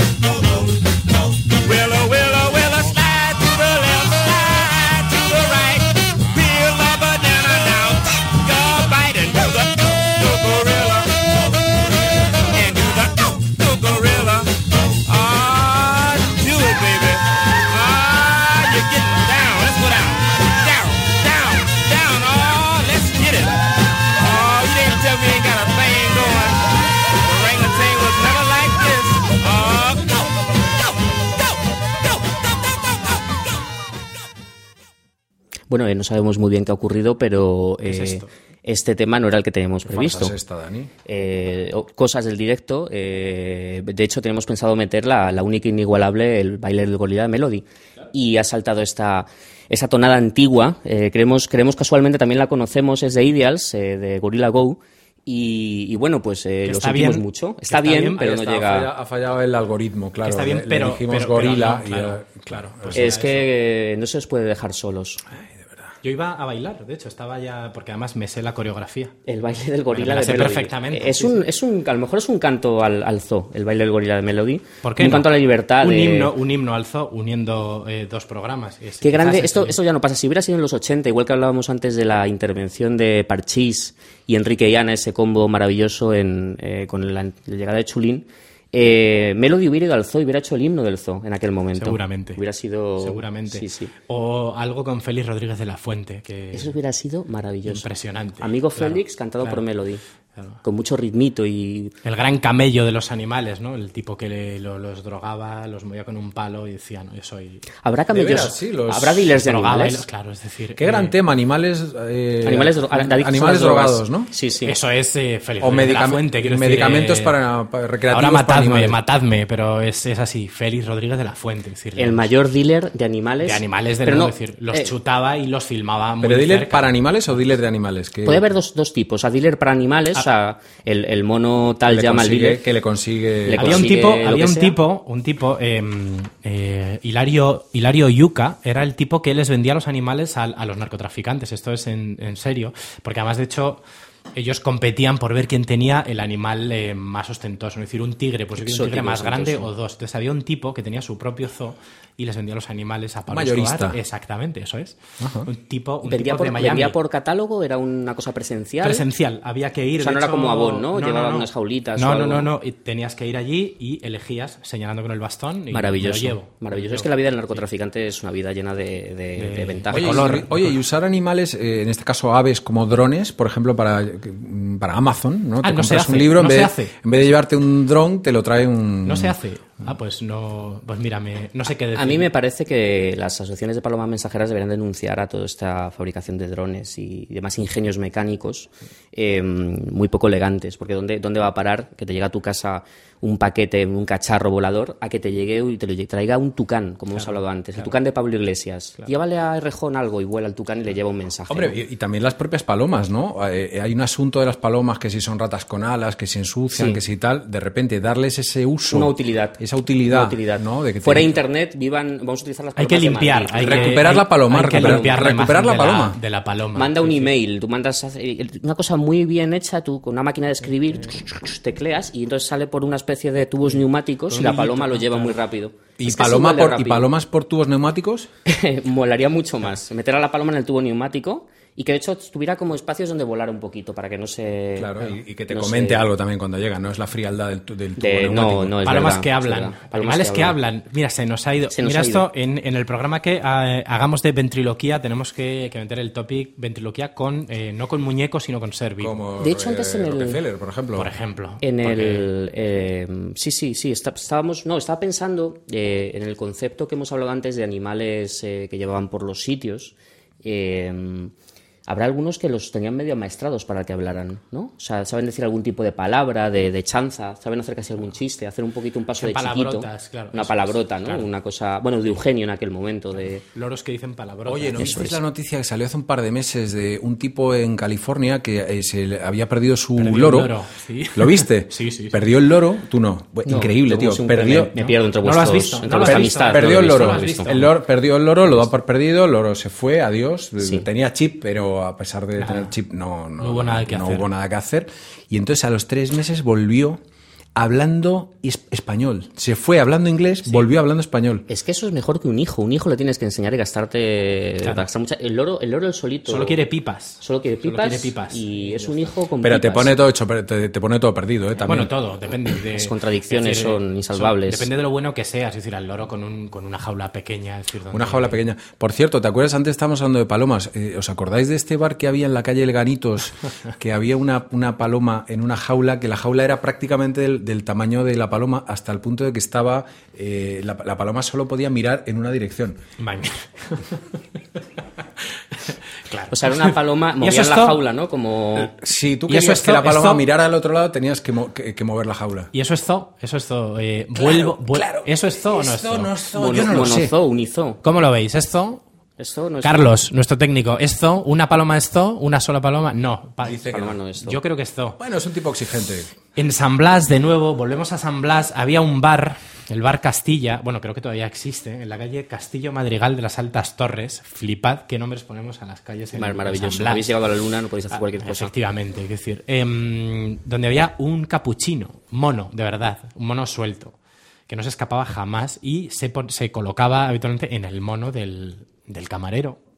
Well, slide to the left, slide to the right. Peel a banana now, take a bite and do the gorilla. And do the gorilla. Ah, do it, baby. Ah, you're getting down. Let's go down. Down, oh, let's get it. Oh, you didn't tell me you ain't got a thing going. The orangutan was never like this. Oh, go. Bueno, no sabemos muy bien qué ha ocurrido, pero ¿Qué es esto? este tema no era el que teníamos ¿Qué previsto. farsa es esta, Dani? Cosas del directo. De hecho, tenemos pensado meter la única e inigualable, el baile del gorila de Melody. Y ha saltado esa tonada antigua. Creemos casualmente, también la conocemos, es de Ideals, de Gorilla Go. Y bueno, pues lo sentimos mucho. Está bien, pero no llega... Ha fallado el algoritmo, claro. Está bien, Le pero dijimos pero gorila no, y claro. Pues Es que no se os puede dejar solos. yo iba a bailar, de hecho, estaba ya... Porque además me sé la coreografía. El baile del gorila Me la de sé Melody. perfectamente. A lo mejor es un canto al zoo, el baile del gorila de Melody. ¿Por qué un no? canto a la libertad. Un himno al zoo uniendo dos programas. Qué grande. Quizás Esto ya no pasa. Si hubiera sido en los 80, igual que hablábamos antes de la intervención de Parchís y Enrique y Ana, ese combo maravilloso con la llegada de Chulín, Melody hubiera ido al zoo y hubiera hecho el himno del zoo en aquel momento. Seguramente. Hubiera sido... Seguramente. Sí, sí. O algo con Félix Rodríguez de la Fuente, que Eso hubiera sido maravilloso. impresionante. Amigo Claro, Félix, cantado claro, por Melody. claro. Con mucho ritmito y... El gran camello de los animales, ¿no? El tipo que los drogaba, los movía con un palo y decía, no, yo soy... ¿Habrá camellos? veras, sí, ¿Habrá dealers de drogaba animales? claro, es decir... Qué gran tema, animales, Animales adictos a las animales drogas. drogados, ¿no? Sí, sí. Eso es Félix O Rodríguez de la Fuente, quiero decir, medicamentos para recreativos ahora para matadme, animales. matadme, pero es así, Félix Rodríguez de la Fuente. Es decir, El mayor dealer de animales. de animales del Pero mundo, no, es decir, los chutaba y los filmaba muy ¿Pero dealer cerca. para animales o dealer de animales? Que Puede haber dos tipos. A dealer para animales, o sea, el mono tal le llama al consigue- dealer. que le consigue... Le Había un consigue tipo, lo había que un sea. tipo, Hilario Yuca, era el tipo que les vendía los animales a los narcotraficantes. Esto es en serio, porque además, de hecho, ellos competían por ver quién tenía el animal más ostentoso. Es decir, un tigre, pues yo quiero un tigre Exótico, más grande exótico. o dos. Entonces había un tipo que tenía su propio zoo y les vendía los animales a Pablo Mayorista. Escobar. Exactamente, eso es. Ajá. Un tipo ¿Vendía de Miami. vendía por catálogo? ¿Era una cosa presencial? Presencial, había que ir. O sea, de no era hecho- como Avon, ¿no? Llevaba unas jaulitas o algo. No. Y tenías que ir allí y elegías señalando con el bastón. Y Maravilloso. me lo llevo. Maravilloso. Me lo Es que la vida del llevo. narcotraficante es una vida llena de ventajas. Oye, y usar animales, en este caso aves, como drones, por ejemplo, para Amazon, ¿no? Te no se compras hace, un libro, no se hace. en vez de llevarte un dron, te lo trae un... No se hace. Pues no. Pues mira, no sé qué decir. A mí me parece que las asociaciones de palomas mensajeras deberían denunciar a toda esta fabricación de drones y demás ingenios mecánicos muy poco elegantes, porque ¿dónde va a parar que te llega a tu casa un paquete, un cacharro volador, a que te llegue y te lo traiga un tucán, como hemos hablado antes, el tucán de Pablo Iglesias? Llévale a Errejón algo y vuela el tucán y le lleva un mensaje. Hombre, ¿no? y también las propias palomas, ¿no? Hay un asunto de las palomas que si son ratas con alas, que si ensucian, Sí. que si tal, de repente darles ese uso, Una utilidad. esa utilidad, Una utilidad. ¿no? De que Fuera de te- internet, vamos a utilizar las Hay palomas que de limpiar. Madrid. Hay que- Recuperar la paloma, hay que recuperar- limpiar la recuperar imagen la paloma. de la paloma. Manda un Sí, sí. email, tú mandas una cosa muy bien hecha, tú con una máquina de escribir tecleas y entonces sale por una especie de tubos neumáticos y la paloma lo lleva muy rápido. ¿Y, Es que es paloma igual de por, ¿Y rápido. palomas por tubos neumáticos? Molaría mucho más meter a la paloma en el tubo neumático y que de hecho tuviera como espacios donde volar un poquito para que no se... Claro, y que te no comente se- algo también cuando llega, no es la frialdad del tubo de- neumático. no, es Palomas verdad, que es hablan. verdad. Palomas Animales que hablan. Mira, se nos ha ido. Se nos Mira ha esto, ido. en el programa que hagamos de ventriloquía tenemos que meter el topic ventriloquía con no con muñecos, sino con ser vivo. Como De hecho, antes en el- Rockefeller, por ejemplo. Por ejemplo. En Porque- sí, estaba pensando en el concepto que hemos hablado antes de animales que llevaban por los sitios. Habrá algunos que los tenían medio amaestrados para que hablaran, ¿no? O sea, saben decir algún tipo de palabra, de chanza, saben hacer casi algún chiste, hacer un poquito un paso de chiquito. Palabrotas, claro, Una eso palabrota, es, ¿no? claro. Una cosa, bueno, de Eugenio en aquel momento, de... Loros que dicen palabrotas. Oye, ¿no Eso visteis es. la noticia que salió hace un par de meses de un tipo en California que se le había perdido su Perdió el loro? loro, sí. ¿Lo viste? Sí, sí, sí. Perdió el loro, tú no. Increíble, Yo tío. como siempre Perdió, me pierdo entre ¿No lo has vuestros... visto? entre ¿No lo has vuestra visto? amistad. perdió el no lo he loro. visto, no lo he visto. El loro. Perdió el loro, lo da por perdido, el loro se fue, adiós. Sí. Tenía chip, pero a pesar de tener chip no hubo nada que hacer. hubo nada que hacer. Y entonces a los 3 meses volvió hablando español. Se fue hablando inglés, volvió hablando español. Es que eso es mejor que un hijo. Un hijo le tienes que enseñar y gastarte... Claro. gastar mucha... El loro el solito... Solo quiere pipas. Solo quiere pipas, y es un hijo con Pero te pipas. pone todo hecho, te pone todo perdido, también. Bueno, todo, depende de... Las contradicciones es decir, son insalvables. Depende de lo bueno que seas, es decir, al loro con una jaula pequeña. Es decir, donde- Una jaula pequeña. Por cierto, ¿te acuerdas? Antes estábamos hablando de palomas. ¿Os acordáis de este bar que había en la calle El Ganitos? Que había una paloma en una jaula, que la jaula era prácticamente del tamaño de la paloma, hasta el punto de que estaba... la paloma solo podía mirar en una dirección. Vale. Claro. O sea, era una paloma, ¿Y eso movían es la todo? jaula, ¿no? Como... Si tú Y eso querías es que la todo- paloma esto- mirara al otro lado, tenías que mover la jaula. ¿Y eso es zoo? ¿Eso es zoo? Claro. ¿Eso es zoo o no es zoo? no es zoo, yo no lo sé. monozoo, unizoo. ¿Cómo lo veis? ¿Es zoo? Esto no es... Carlos, nuestro técnico, ¿es zoo? ¿Una paloma es zoo? ¿Una sola paloma? No. Dice que Paloma no. no es zoo. Yo creo que es zoo. Bueno, es un tipo exigente. En San Blas, de nuevo, volvemos a San Blas, había un bar, el bar Castilla, bueno, creo que todavía existe, en la calle Castillo Madrigal de las Altas Torres. Flipad qué nombres ponemos a las calles en San Maravilloso. Blas. Habéis llegado a la luna, no podéis hacer cualquier cosa. Efectivamente, es decir, donde había un capuchino, mono, de verdad, un mono suelto, que no se escapaba jamás y se colocaba habitualmente en el mono del camarero.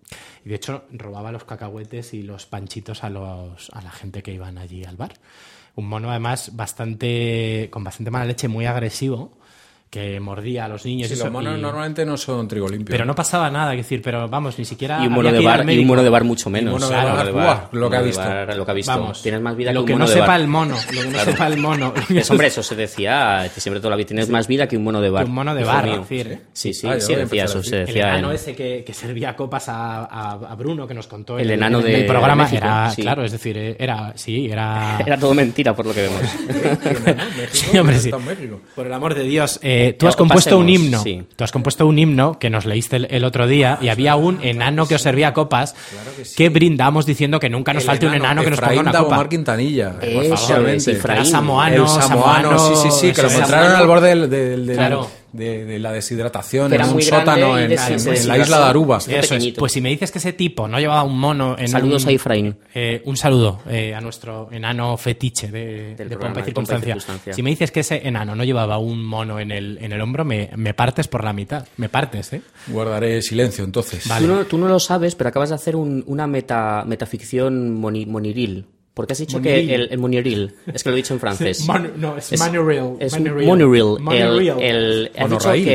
Y de hecho robaba los cacahuetes y los panchitos a la gente que iban allí al bar. Un mono además con bastante mala leche, muy agresivo, que mordía a los niños. Sí, y los monos normalmente no son trigo limpio. Pero no pasaba nada, es decir, pero vamos, ni siquiera. Y un mono de bar mucho menos. Un mono de bar, lo que ha visto. Lo que ha visto. Vamos, tienes más vida lo que un que mono no de bar. sepa el mono. Lo que no sepa el mono. Hombre, eso se decía siempre toda la vida. Tienes más vida que un mono de bar. Un mono de Hijo bar, mío. es decir. Sí, empezar decía eso. a Se El decía enano ese que servía copas a Bruno, que nos contó El enano del de programa, México, era, sí. claro, es decir, era. Era todo mentira, por lo que vemos. Sí, hombre, sí. Está en México. Por el amor de Dios, tú has compuesto un himno. sí. Tú has compuesto un himno que nos leíste el otro día y había un enano que os servía copas que brindamos diciendo que nunca nos falte un enano que nos ponga una copa. Omar Quintanilla. Eso Efraín. es, Efraín. Era samoano, El samoano, sí, que lo eso, encontraron al borde Claro. de la deshidratación Que en era un muy grande sótano y en deshidratación. la isla de Aruba. Muy Eso es. pequeñito. Pues si me dices que ese tipo no llevaba un mono en Saludos a Efraín. un saludo a nuestro enano fetiche de programa, Pompa y de Circunstancia. Pompa y Circunstancia. Si me dices que ese enano no llevaba un mono en el hombro, me partes por la mitad. Me partes, ¿eh? Guardaré silencio entonces. Vale. Tú no lo sabes, pero acabas de hacer una metaficción moniril. Porque has dicho Moniril. que el moniril, es que lo he dicho en francés. Es monorail. Es Monorail. monorail. Monorail. Has dicho Monorail.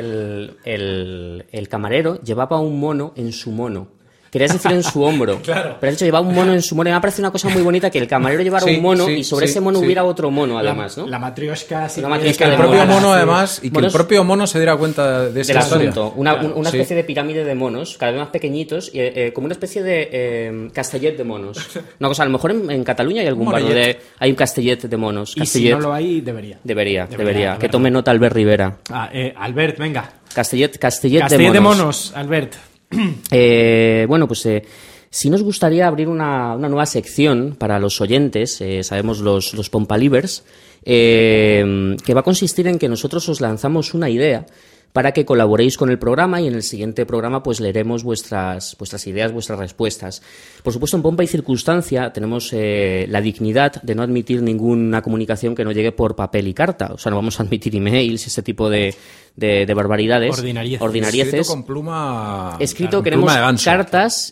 que el camarero llevaba un mono en su mono. Querías decir en su hombro. Claro. Pero has dicho llevaba un mono en su mono. Y me ha parecido una cosa muy bonita que el camarero llevara un mono y sobre ese mono hubiera otro mono, además, ¿no? La matrioshka. Sí, La Y matrioshka que el de propio monos. mono, además, y que Monos- el propio mono se diera cuenta de esta del historia. asunto. Una Sí. especie de pirámide de monos, cada vez más pequeñitos, como una especie de castellet de monos. Una cosa, a lo mejor en Cataluña hay algún bar Morellet. donde hay un castellet de monos. Y si Castellet. no lo hay, debería. Debería. Que tome nota Albert Rivera. Albert, venga. Castellet Castell de monos, Albert. Bueno, pues sí nos gustaría abrir una nueva sección para los oyentes, sabemos los Pompalivers, que va a consistir en que nosotros os lanzamos una idea para que colaboréis con el programa y en el siguiente programa pues leeremos vuestras ideas, vuestras respuestas. Por supuesto, en Pompa y Circunstancia tenemos la dignidad de no admitir ninguna comunicación que no llegue por papel y carta. O sea, no vamos a admitir emails, ese tipo de barbaridades. Ordinarieces. Escrito con pluma. Escrito, con queremos pluma de ganso. cartas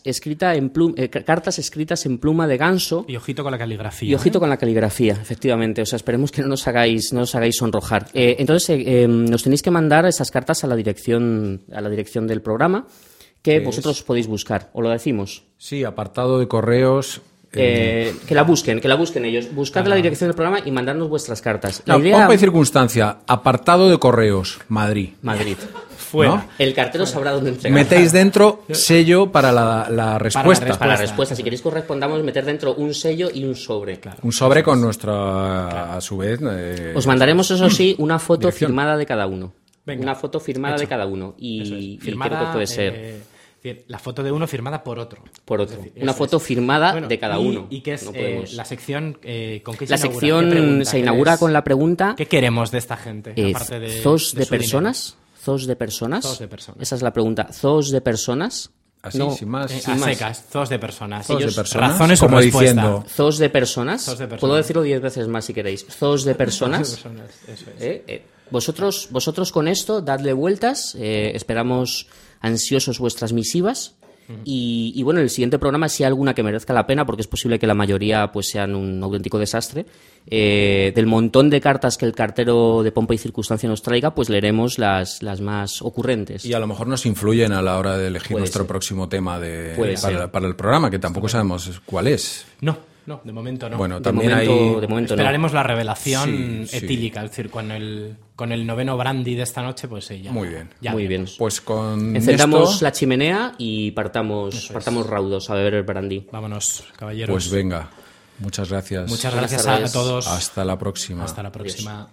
escritas en pluma de ganso. Y ojito con la caligrafía. Y ojito con la caligrafía, efectivamente. O sea, esperemos que no nos hagáis sonrojar. Entonces, nos tenéis que mandar esas cartas a la dirección del programa que vosotros podéis buscar. ¿O lo decimos? Sí, apartado de correos. Que la busquen ellos. Buscad la dirección del programa y mandadnos vuestras cartas. La No, idea... Pompa y Circunstancia, apartado de correos, Madrid. Madrid. Fuera. ¿No? El cartero sabrá dónde entregar. Metéis dentro sello para la respuesta. Para la respuesta. Si queréis que os respondamos, meter dentro un sello y un sobre. Claro. Un sobre con nuestra, a su vez. Os mandaremos, eso sí, una foto Dirección. firmada de cada uno. Venga. Una foto firmada Hecho. de cada uno. Eso Y es. creo que puede ser la foto de uno firmada por otro. por otro. Es decir, Una eso foto es. firmada Bueno, de cada uno. ¿Y qué es No podemos- la sección? ¿Con qué se La inaugura? ¿Qué sección pregunta? se ¿Qué inaugura es? con la pregunta: ¿Qué queremos de esta gente? Aparte de ¿zoos de su personas? ¿Zoos de personas? Zoos de personas. Esa es la pregunta. ¿Zoos de personas? Así, No. sin más. dinero? A secas, zoos de personas. Zoos de Ellos- personas, Razones o como respuesta. diciendo. ¿Zoos de personas? Zoos de personas. Puedo decirlo 10 veces más si queréis. ¿Zoos de personas? Zoos de personas, eso es. Vosotros con esto, dadle vueltas. Esperamos ansiosos vuestras misivas. Y bueno, en el siguiente programa, si hay alguna que merezca la pena, porque es posible que la mayoría pues sean un auténtico desastre, del montón de cartas que el cartero de Pompa y Circunstancia nos traiga, pues leeremos las más ocurrentes. Y a lo mejor nos influyen a la hora de elegir Puede nuestro ser. próximo tema Puede ser. para el programa, que tampoco sabemos cuál es. No, de momento no. Bueno, De también momento hay. no. Esperaremos la revelación Sí, sí. etílica, es decir, con el 9º brandy de esta noche, pues sí, ya. Muy bien. ya Muy veremos. bien. Pues con Encendamos esto, la chimenea y partamos raudos a beber el brandy. Vámonos, caballeros. pues venga. Muchas gracias. Muchas Buenas gracias tardes. a todos. Hasta la próxima. Hasta la próxima.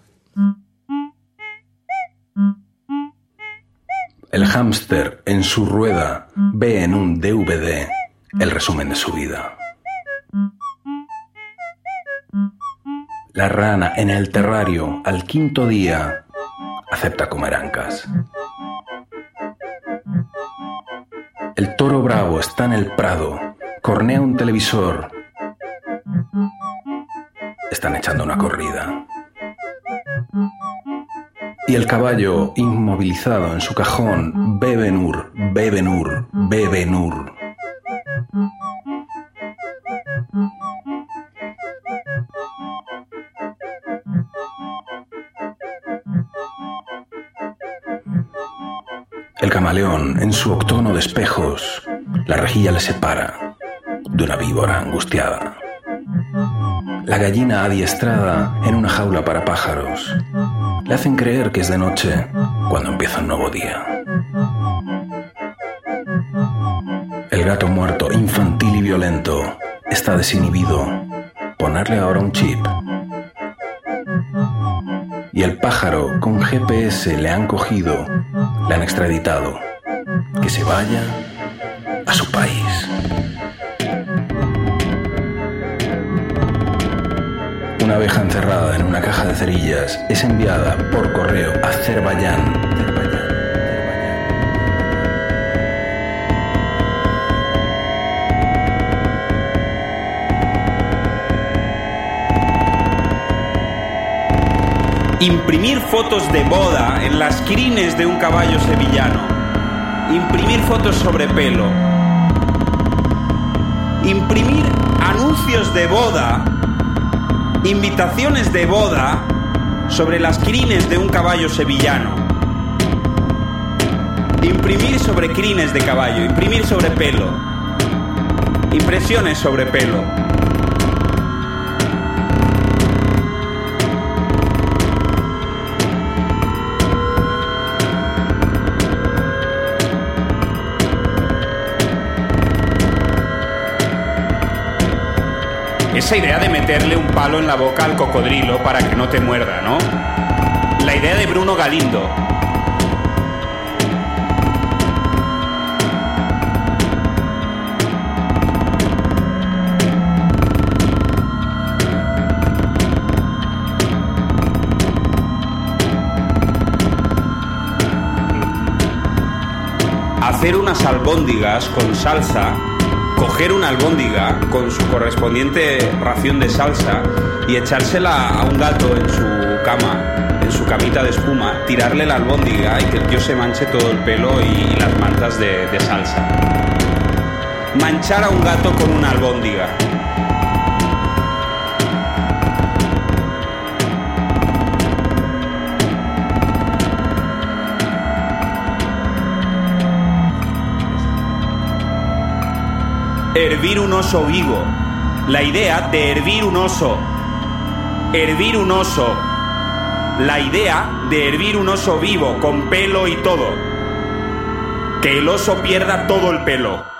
El hámster en su rueda ve en un DVD el resumen de su vida. La rana en el terrario al quinto día acepta comer ancas. El toro bravo está en el prado, cornea un televisor. Están echando una corrida. Y el caballo, inmovilizado en su cajón, bebe Nur, bebe Nur, bebe Nur. El camaleón, en su octógono de espejos, la rejilla le separa de una víbora angustiada. La gallina adiestrada en una jaula para pájaros le hacen creer que es de noche cuando empieza un nuevo día. El gato muerto, infantil y violento, está desinhibido. Ponerle ahora un chip. Y el pájaro con GPS le han cogido, le han extraditado. Que se vaya a su país. Una abeja encerrada en una caja de cerillas es enviada por correo a Azerbaiyán. Imprimir fotos de boda en las crines de un caballo sevillano. Imprimir fotos sobre pelo. Imprimir anuncios de boda, invitaciones de boda sobre las crines de un caballo sevillano. Imprimir sobre crines de caballo, imprimir sobre pelo. Impresiones sobre pelo. Esa idea de meterle un palo en la boca al cocodrilo para que no te muerda, ¿no? La idea de Bruno Galindo. Hacer unas albóndigas con salsa. Coger una albóndiga con su correspondiente ración de salsa y echársela a un gato en su cama, en su camita de espuma, tirarle la albóndiga y que el tío se manche todo el pelo y las mantas de salsa. Manchar a un gato con una albóndiga. Hervir un oso vivo. La idea de hervir un oso. Hervir un oso. La idea de hervir un oso vivo, con pelo y todo. Que el oso pierda todo el pelo.